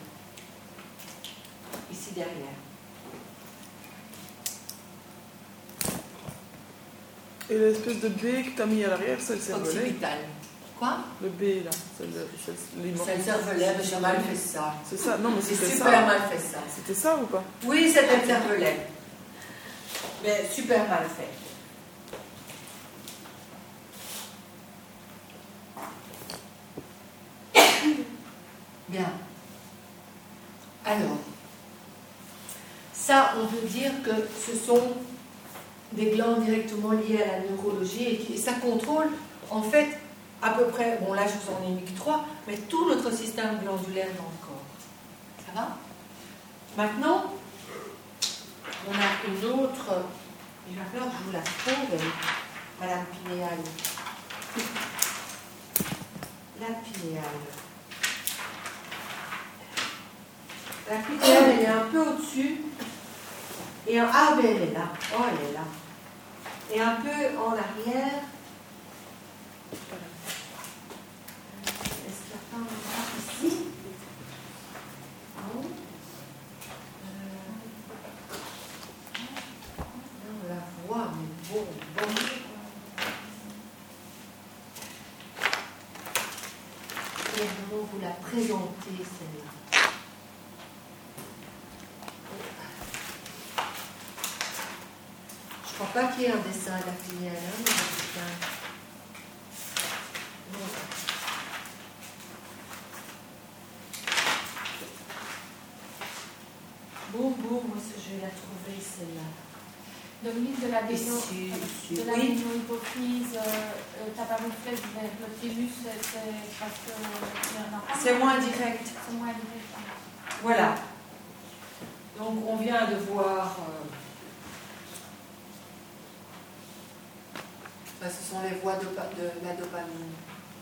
ici derrière. Et l'espèce de B que tu as mis à l'arrière, c'est le cervelet. Occipital. Quoi? Le B là, c'est le, c'est le, C'est le cervelet, mais j'ai mal fait ça. C'est ça? Non, mais J'ai c'était super ça. mal fait ça. C'était ça ou pas? Oui, c'était le cervelet. Mais super mal fait. Bien. Alors, ça, on peut dire que ce sont des glandes directement liées à la neurologie et qui, ça contrôle, en fait, à peu près, bon là je vous en ai mis que trois, mais tout notre système glandulaire dans le corps. Ça va? Maintenant, on a une autre, il va falloir que je vous la trouve, Madame Pinéal. La Pinéal. La Pinéal, elle est un peu au-dessus. Et en, ah, ben elle est là. Oh, elle est là. Et un peu en arrière. Est-ce qu'il n'y a pas un endroit ici? Non. Euh, on la voit, mais bon, bon. Et vraiment vous la présenter, celle-là. Je ne crois pas qu'il y ait un dessin à la Pinéal, hein, mais c'est un... Voilà. Boum, boum, moi je vais la trouver celle-là. Dominique, de la déno, Ici, ici, de la oui. déno-hypophyse, euh, euh, t'as pas mis flèche vers le thymus, c'est parce que il y en a pas. C'est moins direct. C'est moins direct. Voilà. Donc on vient de voir... Euh, ben, ce sont les voies de, de la dopamine.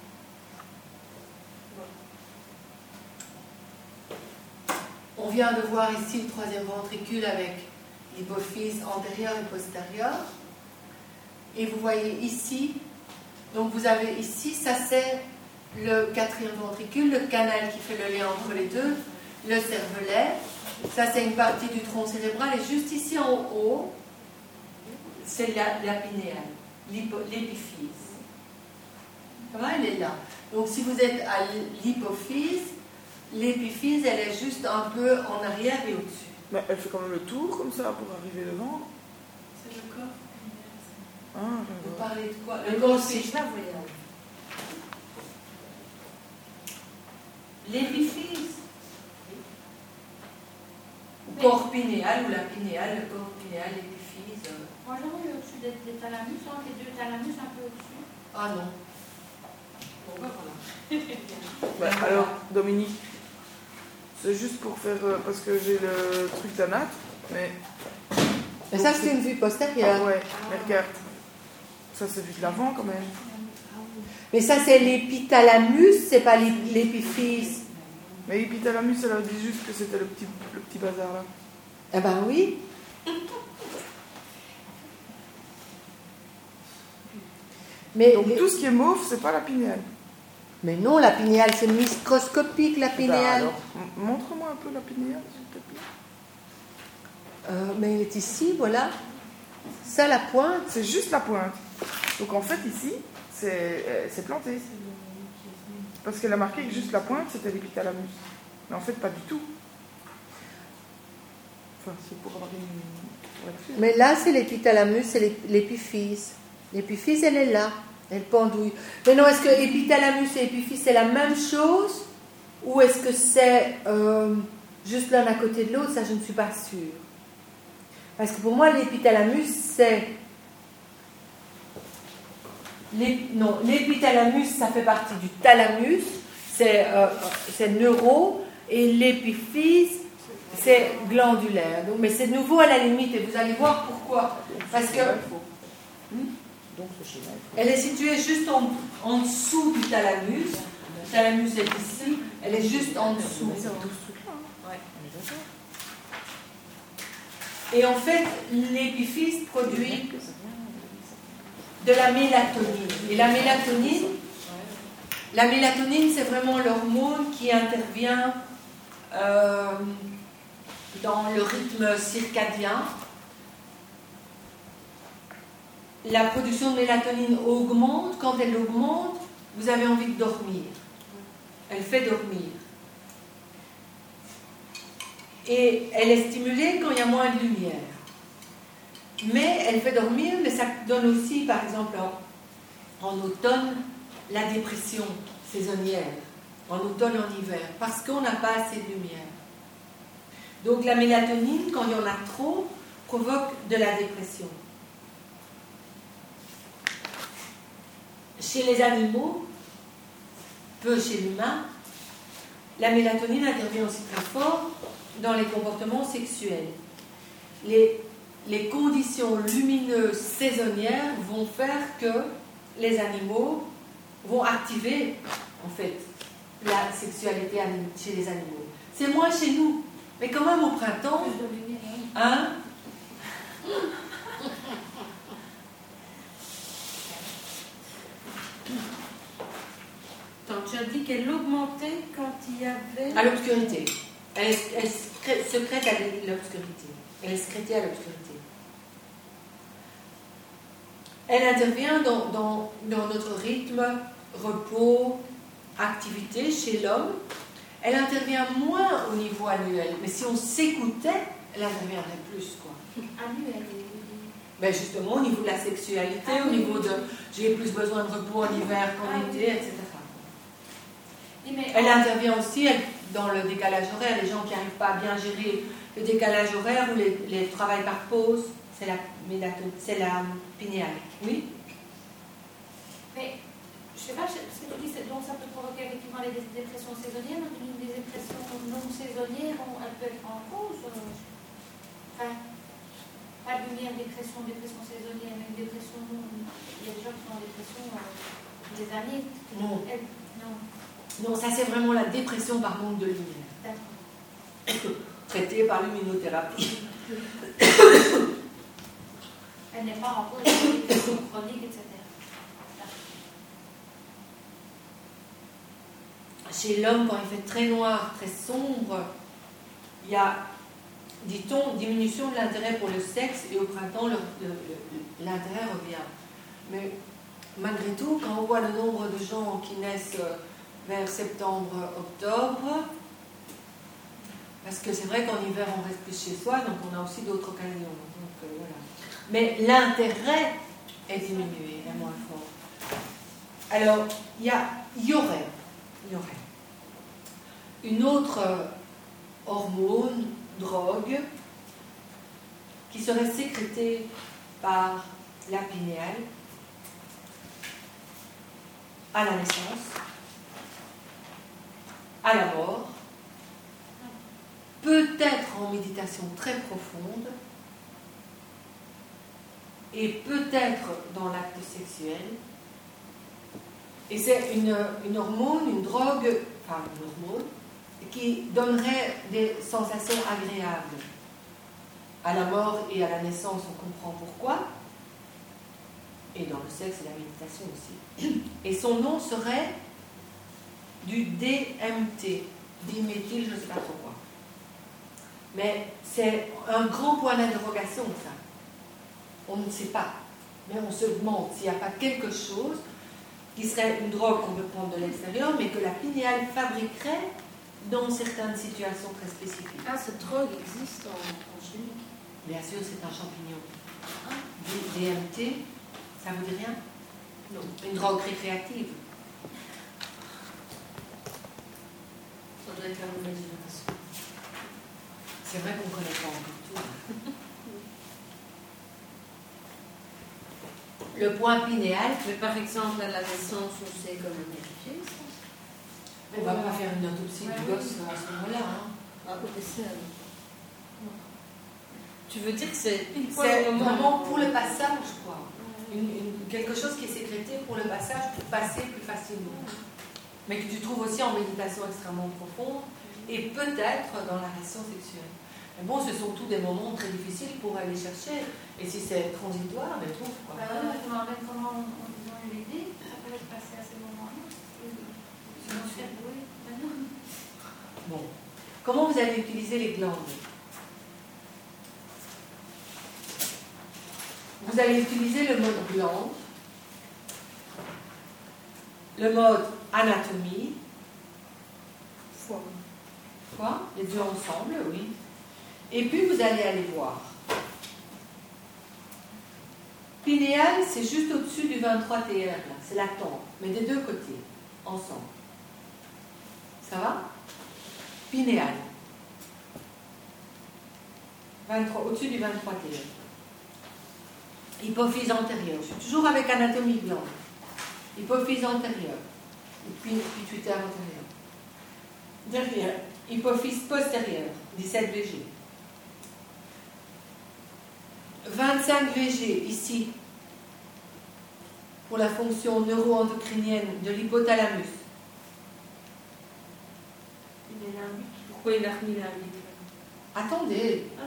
On vient de voir ici le troisième ventricule avec l'hypophyse antérieure et postérieure. Et vous voyez ici, donc vous avez ici, ça c'est le quatrième ventricule, le canal qui fait le lien entre les deux, le cervelet. Ça c'est une partie du tronc cérébral. Et juste ici en haut, c'est la, la pinéale, l'épiphyse. Comment elle est là? Donc si vous êtes à l'hypophyse, l'épiphyse, elle est juste un peu en arrière et au-dessus. Mais elle fait quand même le tour comme ça pour arriver devant. C'est le corps. Ah, Vous parlez de quoi? Le Le golfi, golfi. je la voyais. L'épiphyse. Corps pinéal ou la pinéale, le corps pinéal, l'épiphyse. euh. Moi, j'aurais eu au-dessus des, des thalamus, entre les deux thalamus, un peu au-dessus. Ah non. Bon, ben voilà. Bah, alors, Dominique, c'est juste pour faire. euh, parce que j'ai le truc d'anatre, mais. Mais ça, c'est une vue postérieure. Ah ouais, mais regarde. Ça, c'est vu de l'avant quand même. Mais ça, c'est l'épithalamus, c'est pas l'ép- l'épiphyse. Mais l'hypothalamus, elle a dit juste que c'était le petit, le petit bazar là. Eh ben oui. Mais, Donc les- tout ce qui est mauve, c'est pas la pinéale. mais non, la pinéale, c'est microscopique, la Bah, pinéale. alors, m- montre-moi un peu la pinéale, s'il te plaît. Euh, mais elle est ici, voilà. Ça, la pointe. C'est juste la pointe. Donc en fait, ici, c'est euh, c'est planté. Parce qu'elle a marqué que juste la pointe, c'était l'hypothalamus. Mais en fait, pas du tout. Enfin, c'est pour avoir une. pour être sûr. Mais là, c'est l'épithalamus, c'est l'ép- l'épiphyse. L'épiphyse, elle est là. Elle pendouille. Mais non, est-ce que épithalamus et épiphyse, c'est la même chose? Ou est-ce que c'est euh, juste l'un à côté de l'autre? Ça, je ne suis pas sûre. Parce que pour moi, l'épithalamus, c'est... l'ép- Non, l'épithalamus, ça fait partie du thalamus. C'est euh, c'est neuro. Et l'épiphyse, c'est glandulaire. Donc, mais c'est de nouveau à la limite. Et vous allez voir pourquoi. Parce que... Donc ce schéma, il faut- Elle est située juste en, en dessous du thalamus. Le thalamus est ici. Elle est juste en dessous. C'est tout ce truc-là. hein. on est d'accord. Et en fait, l'épiphyse produit Que ça vient, de la mélatonine. Et la mélatonine, la mélatonine, c'est vraiment l'hormone qui intervient euh, dans le rythme circadien. La production de mélatonine augmente. Quand elle augmente, vous avez envie de dormir. Elle fait dormir. Et elle est stimulée quand il y a moins de lumière. Mais elle fait dormir, mais ça donne aussi, par exemple, en, en automne, la dépression saisonnière. En automne et en hiver. Parce qu'on n'a pas assez de lumière. Donc la mélatonine, quand il y en a trop, provoque de la dépression. Chez les animaux, peu chez l'humain, la mélatonine intervient aussi très fort dans les comportements sexuels. Les, les conditions lumineuses saisonnières vont faire que les animaux vont activer, en fait, la sexualité anim- chez les animaux. C'est moins chez nous, mais quand même au printemps, Plus de lumière, oui. hein, Attends, tu as dit qu'elle augmentait quand il y avait. à l'obscurité. Elle, elle secrète secrète à l'obscurité. Elle est sécrétée à l'obscurité. Elle intervient dans, dans, dans notre rythme repos, activité chez l'homme. Elle intervient moins au niveau annuel. Mais si on s'écoutait, elle interviendrait plus, quoi. Annuel. Ben justement, au niveau de la sexualité, au niveau de j'ai plus besoin de repos en hiver qu'en Ah, été, et cetera. Oui, mais Elle en- intervient aussi elle, dans le décalage horaire. Les gens qui n'arrivent pas à bien gérer le décalage horaire ou les, les travails par pause, c'est la mélatonine, c'est la pinéale. Oui. Mais je sais pas, ce que tu dis, c'est- donc ça peut provoquer effectivement les dé- dépressions saisonnières, mais une des dépressions non saisonnières, on- elles peuvent être en cause. euh, Enfin, pas de lumière, dépression, dépression saisonnière, mais une dépression non. Il y a des gens qui sont en dépression euh, des années. Non. Elles- non, Non, ça c'est vraiment la dépression par manque de lumière, d'accord. traitée par luminothérapie. Elle n'est pas en cause de dépression chronique, et cetera. Chez l'homme, quand il fait très noir, très sombre, il y a, dit-on, diminution de l'intérêt pour le sexe et au printemps, le- le- le- l'intérêt revient. Mais malgré tout, quand on voit le nombre de gens qui naissent euh, vers septembre, octobre, parce que c'est vrai qu'en hiver on reste plus chez soi, donc on a aussi d'autres occasions. Donc, euh, voilà. Mais l'intérêt est diminué, est moins fort. Alors, il y, a, il y aurait, il y aurait une autre hormone, drogue, qui serait sécrétée par la pinéale à la naissance, à la mort, peut-être en méditation très profonde, et peut-être dans l'acte sexuel. Et c'est une, une hormone, une drogue, enfin une hormone, qui donnerait des sensations agréables. À la mort et à la naissance, on comprend pourquoi. Et dans le sexe et la méditation aussi. Et son nom serait du D M T, diméthyl, je ne sais pas trop quoi. Mais c'est un grand point d'interrogation, ça. On ne sait pas. Mais on se demande s'il n'y a pas quelque chose qui serait une drogue qu'on peut prendre de l'extérieur, mais que la pinéale fabriquerait dans certaines situations très spécifiques. Ah, cette drogue existe en, en chimie. Bien sûr, c'est un champignon. D M T, ça vous dit rien? Non. Une drogue récréative. Ça doit être la mauvaise génération. C'est vrai qu'on ne connaît pas encore tout. Le point pinéal. Mais par exemple, à la naissance, on sait comment vérifier ça. On ne va pas faire une autopsie Ouais, du oui. gosse à ce moment-là. Hein. Ah, côté ça. Tu veux dire que c'est pile poil C'est au moment vraiment pour le passage, quoi. Une, une, quelque chose qui est sécrété pour le passage, pour passer plus facilement. Mais que tu trouves aussi en méditation extrêmement profonde et peut-être dans la relation sexuelle. Mais bon, ce sont tous des moments très difficiles pour aller chercher. Et si c'est transitoire, mais trouve quoi. Bah ouais, je me demandais comment on, on disant l'aider, ça peut se passer à ces moments-là. Je me suis oui, maintenant. Bon. Comment vous allez utiliser les glandes? Vous allez utiliser le mode glande, le mode anatomie. Forme. Quoi? Les deux ensemble, oui. Et puis vous allez aller voir. Pinéal, c'est juste au-dessus du vingt-trois T R, là. C'est la tempe, mais des deux côtés, ensemble. Ça va? Pinéal. vingt-trois, au-dessus du vingt-trois T R. Hypophyse antérieure. Je suis toujours avec anatomie glande. Hypophyse antérieure. Et puis pituitaire antérieure. Derrière. Hypophyse postérieure. dix-sept V G. vingt-cinq V G ici. Pour la fonction neuro-endocrinienne de l'hypothalamus. Il est limbique. Pourquoi il a remis limbique? Attendez. Ah,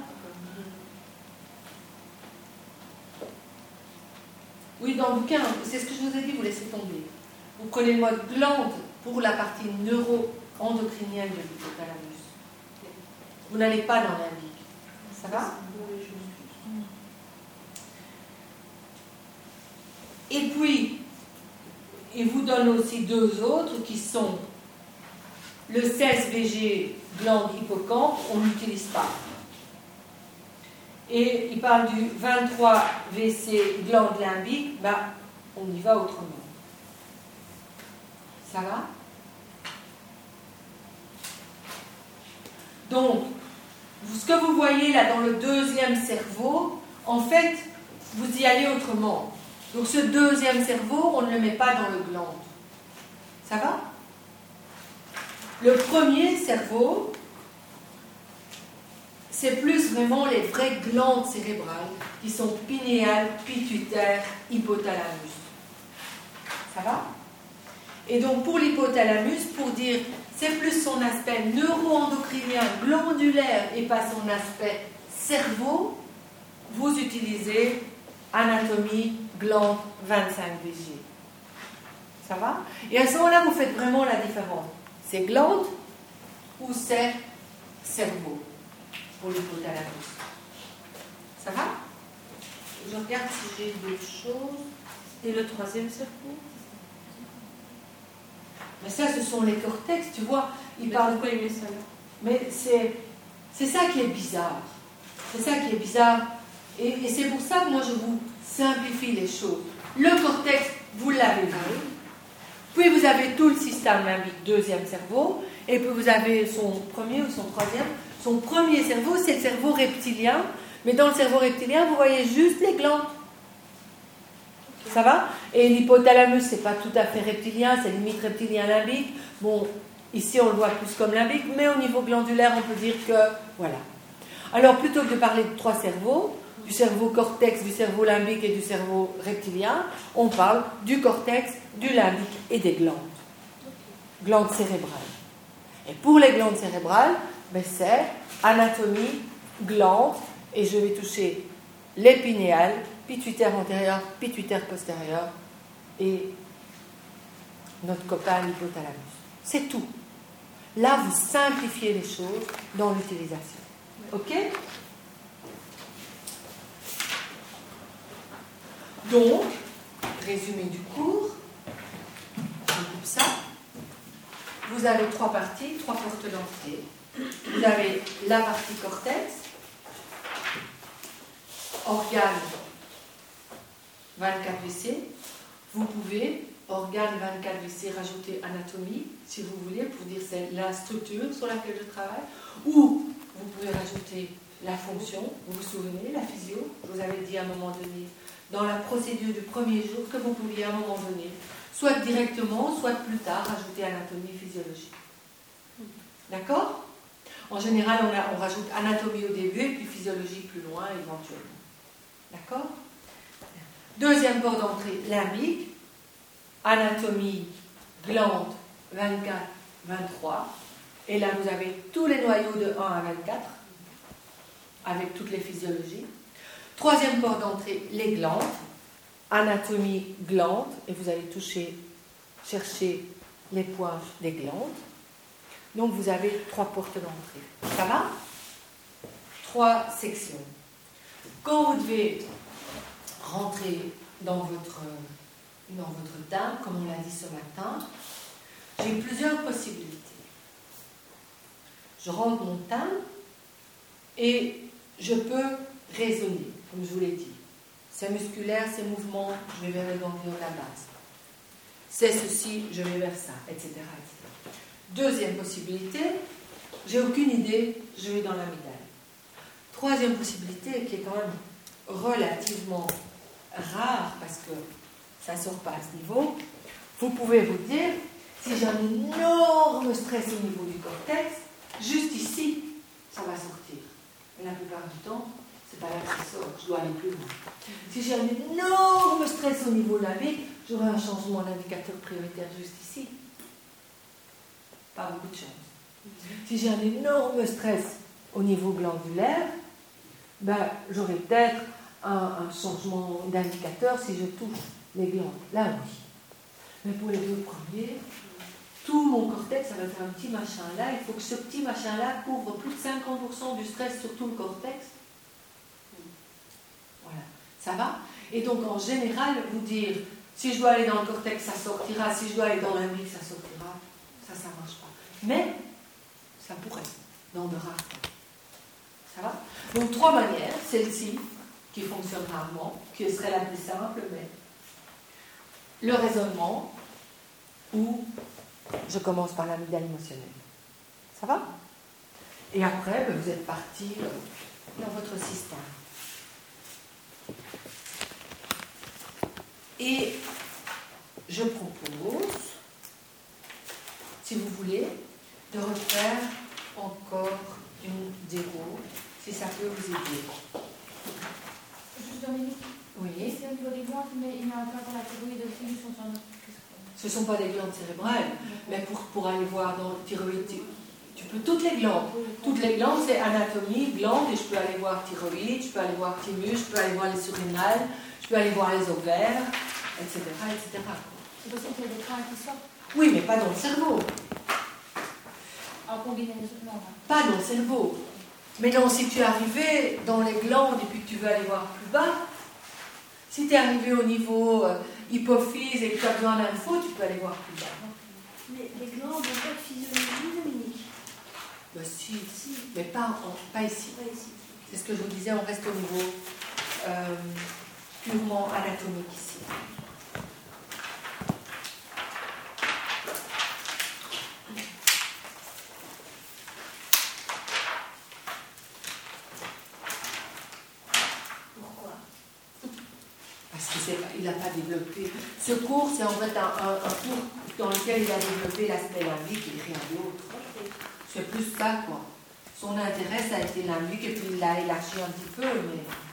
Oui, dans le bouquin, c'est ce que je vous ai dit, vous laissez tomber. Vous prenez le mode glande pour la partie neuro-endocrinienne de l'hypothalamus. Vous n'allez pas dans limbique. Ça va? Et puis, il vous donne aussi deux autres qui sont le seize V G glande hippocampe, on ne l'utilise pas. Et il parle du vingt-trois V C glande limbique, ben, on y va autrement. Ça va? Donc, ce que vous voyez là dans le deuxième cerveau, en fait, vous y allez autrement. Donc ce deuxième cerveau, on ne le met pas dans le glande. Ça va? Le premier cerveau, c'est plus vraiment les vraies glandes cérébrales qui sont pinéales, pituitaires, hypothalamus. Ça va? Et donc pour l'hypothalamus, pour dire c'est plus son aspect neuro-endocrinien, glandulaire et pas son aspect cerveau, vous utilisez anatomie, glande, vingt-cinq V G. Ça va? Et à ce moment-là, vous faites vraiment la différence. C'est glande ou c'est cerveau pour l'hypothalamus. Ça va? Je regarde si j'ai d'autres choses. Et le troisième cerveau? Mais ça, ce sont les cortex, tu vois. Ils Mais parlent. pourquoi il met ça là? Mais c'est, c'est ça qui est bizarre. C'est ça qui est bizarre. Et, et c'est pour ça que moi, je vous simplifie les choses. Le cortex, vous l'avez vu. Puis vous avez tout le système limbique, deuxième cerveau. Et puis vous avez son premier ou son troisième. Son premier cerveau, c'est le cerveau reptilien. Mais dans le cerveau reptilien, vous voyez juste les glandes. Ça va? Et l'hypothalamus, c'est pas tout à fait reptilien, c'est limite reptilien limbique. Bon, ici on le voit plus comme limbique, mais au niveau glandulaire, on peut dire que voilà. Alors plutôt que de parler de trois cerveaux, du cerveau cortex, du cerveau limbique et du cerveau reptilien, on parle du cortex, du limbique et des glandes. Glandes cérébrales. Et pour les glandes cérébrales, ben c'est anatomie, glandes, et je vais toucher l'épinéal, pituitaire antérieur, pituitaire postérieur et notre copain l'hypothalamus. C'est tout. Là, vous simplifiez les choses dans l'utilisation. Ok? Donc, résumé du cours, je coupe ça. Vous avez trois parties, trois portes d'entrée. Vous avez la partie cortex, organe vingt-quatre V C. Vous pouvez, organe vingt-quatre V C, rajouter anatomie, si vous voulez, pour dire c'est la structure sur laquelle je travaille. Ou vous pouvez rajouter la fonction, vous vous souvenez, la physio. Je vous avais dit à un moment donné, dans la procédure du premier jour, que vous pouviez à un moment donné, soit directement, soit plus tard, rajouter anatomie et physiologie. D'accord? En général, on, a, on rajoute anatomie au début et puis physiologie plus loin, éventuellement. D'accord? Deuxième port d'entrée, limbique, anatomie, glande, vingt-quatre, vingt-trois. Et là, vous avez tous les noyaux de un à vingt-quatre, avec toutes les physiologies. Troisième port d'entrée, les glandes, anatomie, glande, et vous allez toucher, chercher les points des glandes. Donc, vous avez trois portes d'entrée. Ça va? Trois sections. Quand vous devez rentrer dans votre, dans votre timbre, comme on l'a dit ce matin, j'ai plusieurs possibilités. Je rentre mon timbre et je peux raisonner, comme je vous l'ai dit. C'est musculaire, c'est mouvement, je vais vers les ganglions de la base. C'est ceci, je vais vers ça, et cetera, et cetera. Deuxième possibilité, j'ai aucune idée, je vais dans l'amygdale. Troisième possibilité, qui est quand même relativement rare, parce que ça ne sort pas à ce niveau, vous pouvez vous dire, si j'ai un énorme stress au niveau du cortex, juste ici, ça va sortir. Mais la plupart du temps, c'est pas là que ça sort, je dois aller plus loin. Si j'ai un énorme stress au niveau limbique, j'aurai un changement d'indicateur prioritaire juste ici. Pas beaucoup de chance. Si j'ai un énorme stress au niveau glandulaire, ben, j'aurai peut-être un, un changement d'indicateur si je touche les glandes. Là, oui. Mais pour les deux premiers, tout mon cortex, ça va être un petit machin là. Il faut que ce petit machin là couvre plus de cinquante pour cent du stress sur tout le cortex. Voilà. Ça va? Et donc, en général, vous dire, si je dois aller dans le cortex, ça sortira. Si je dois aller dans l'amygdale, ça sortira. Ça, ça ne marche pas. Mais, ça pourrait, dans de rares cas. Ça va? Donc, trois manières. Celle-ci, qui fonctionne rarement, qui serait la plus simple, mais le raisonnement, ou je commence par l'amygdale émotionnelle. Ça va? Et après, ben, vous êtes parti dans votre système. Et je propose, si vous voulez, de refaire encore une démo, si ça peut vous aider. Juste Dominique. Oui. C'est au niveau des glandes, mais il y a un peu dans la thyroïde aussi, ils sont sur notre... Ce ne sont pas des glandes cérébrales, mais pour, pour aller voir dans le thyroïde, tu, tu peux toutes les glandes. Toutes les glandes, c'est anatomie, glandes, et je peux aller voir thyroïde, je peux aller voir thymus, je peux aller voir les surrénales, je peux aller voir les ovaires, et cetera, et cetera. C'est possible qu'il y ait des trains qui sortent Oui, mais pas dans le cerveau. en combinaison, non. Pas dans le cerveau. Mais non, si tu es arrivé dans les glandes et puis que tu veux aller voir plus bas, si tu es arrivé au niveau euh, hypophyse et que tu as besoin d'infos, tu peux aller voir plus bas. Mais les glandes n'ont pas de physiologie, Dominique. Bah si, si, mais pas, en, pas ici. Pas ici. C'est ce que je vous disais, on reste au niveau euh, purement anatomique ici. je sais pas, il n'a pas développé. Ce cours, c'est en fait un, un, un cours dans lequel il a développé l'aspect limbique et rien d'autre. C'est plus ça, quoi. Son intérêt, ça a été limbique, et puis il l'a élargi un petit peu, mais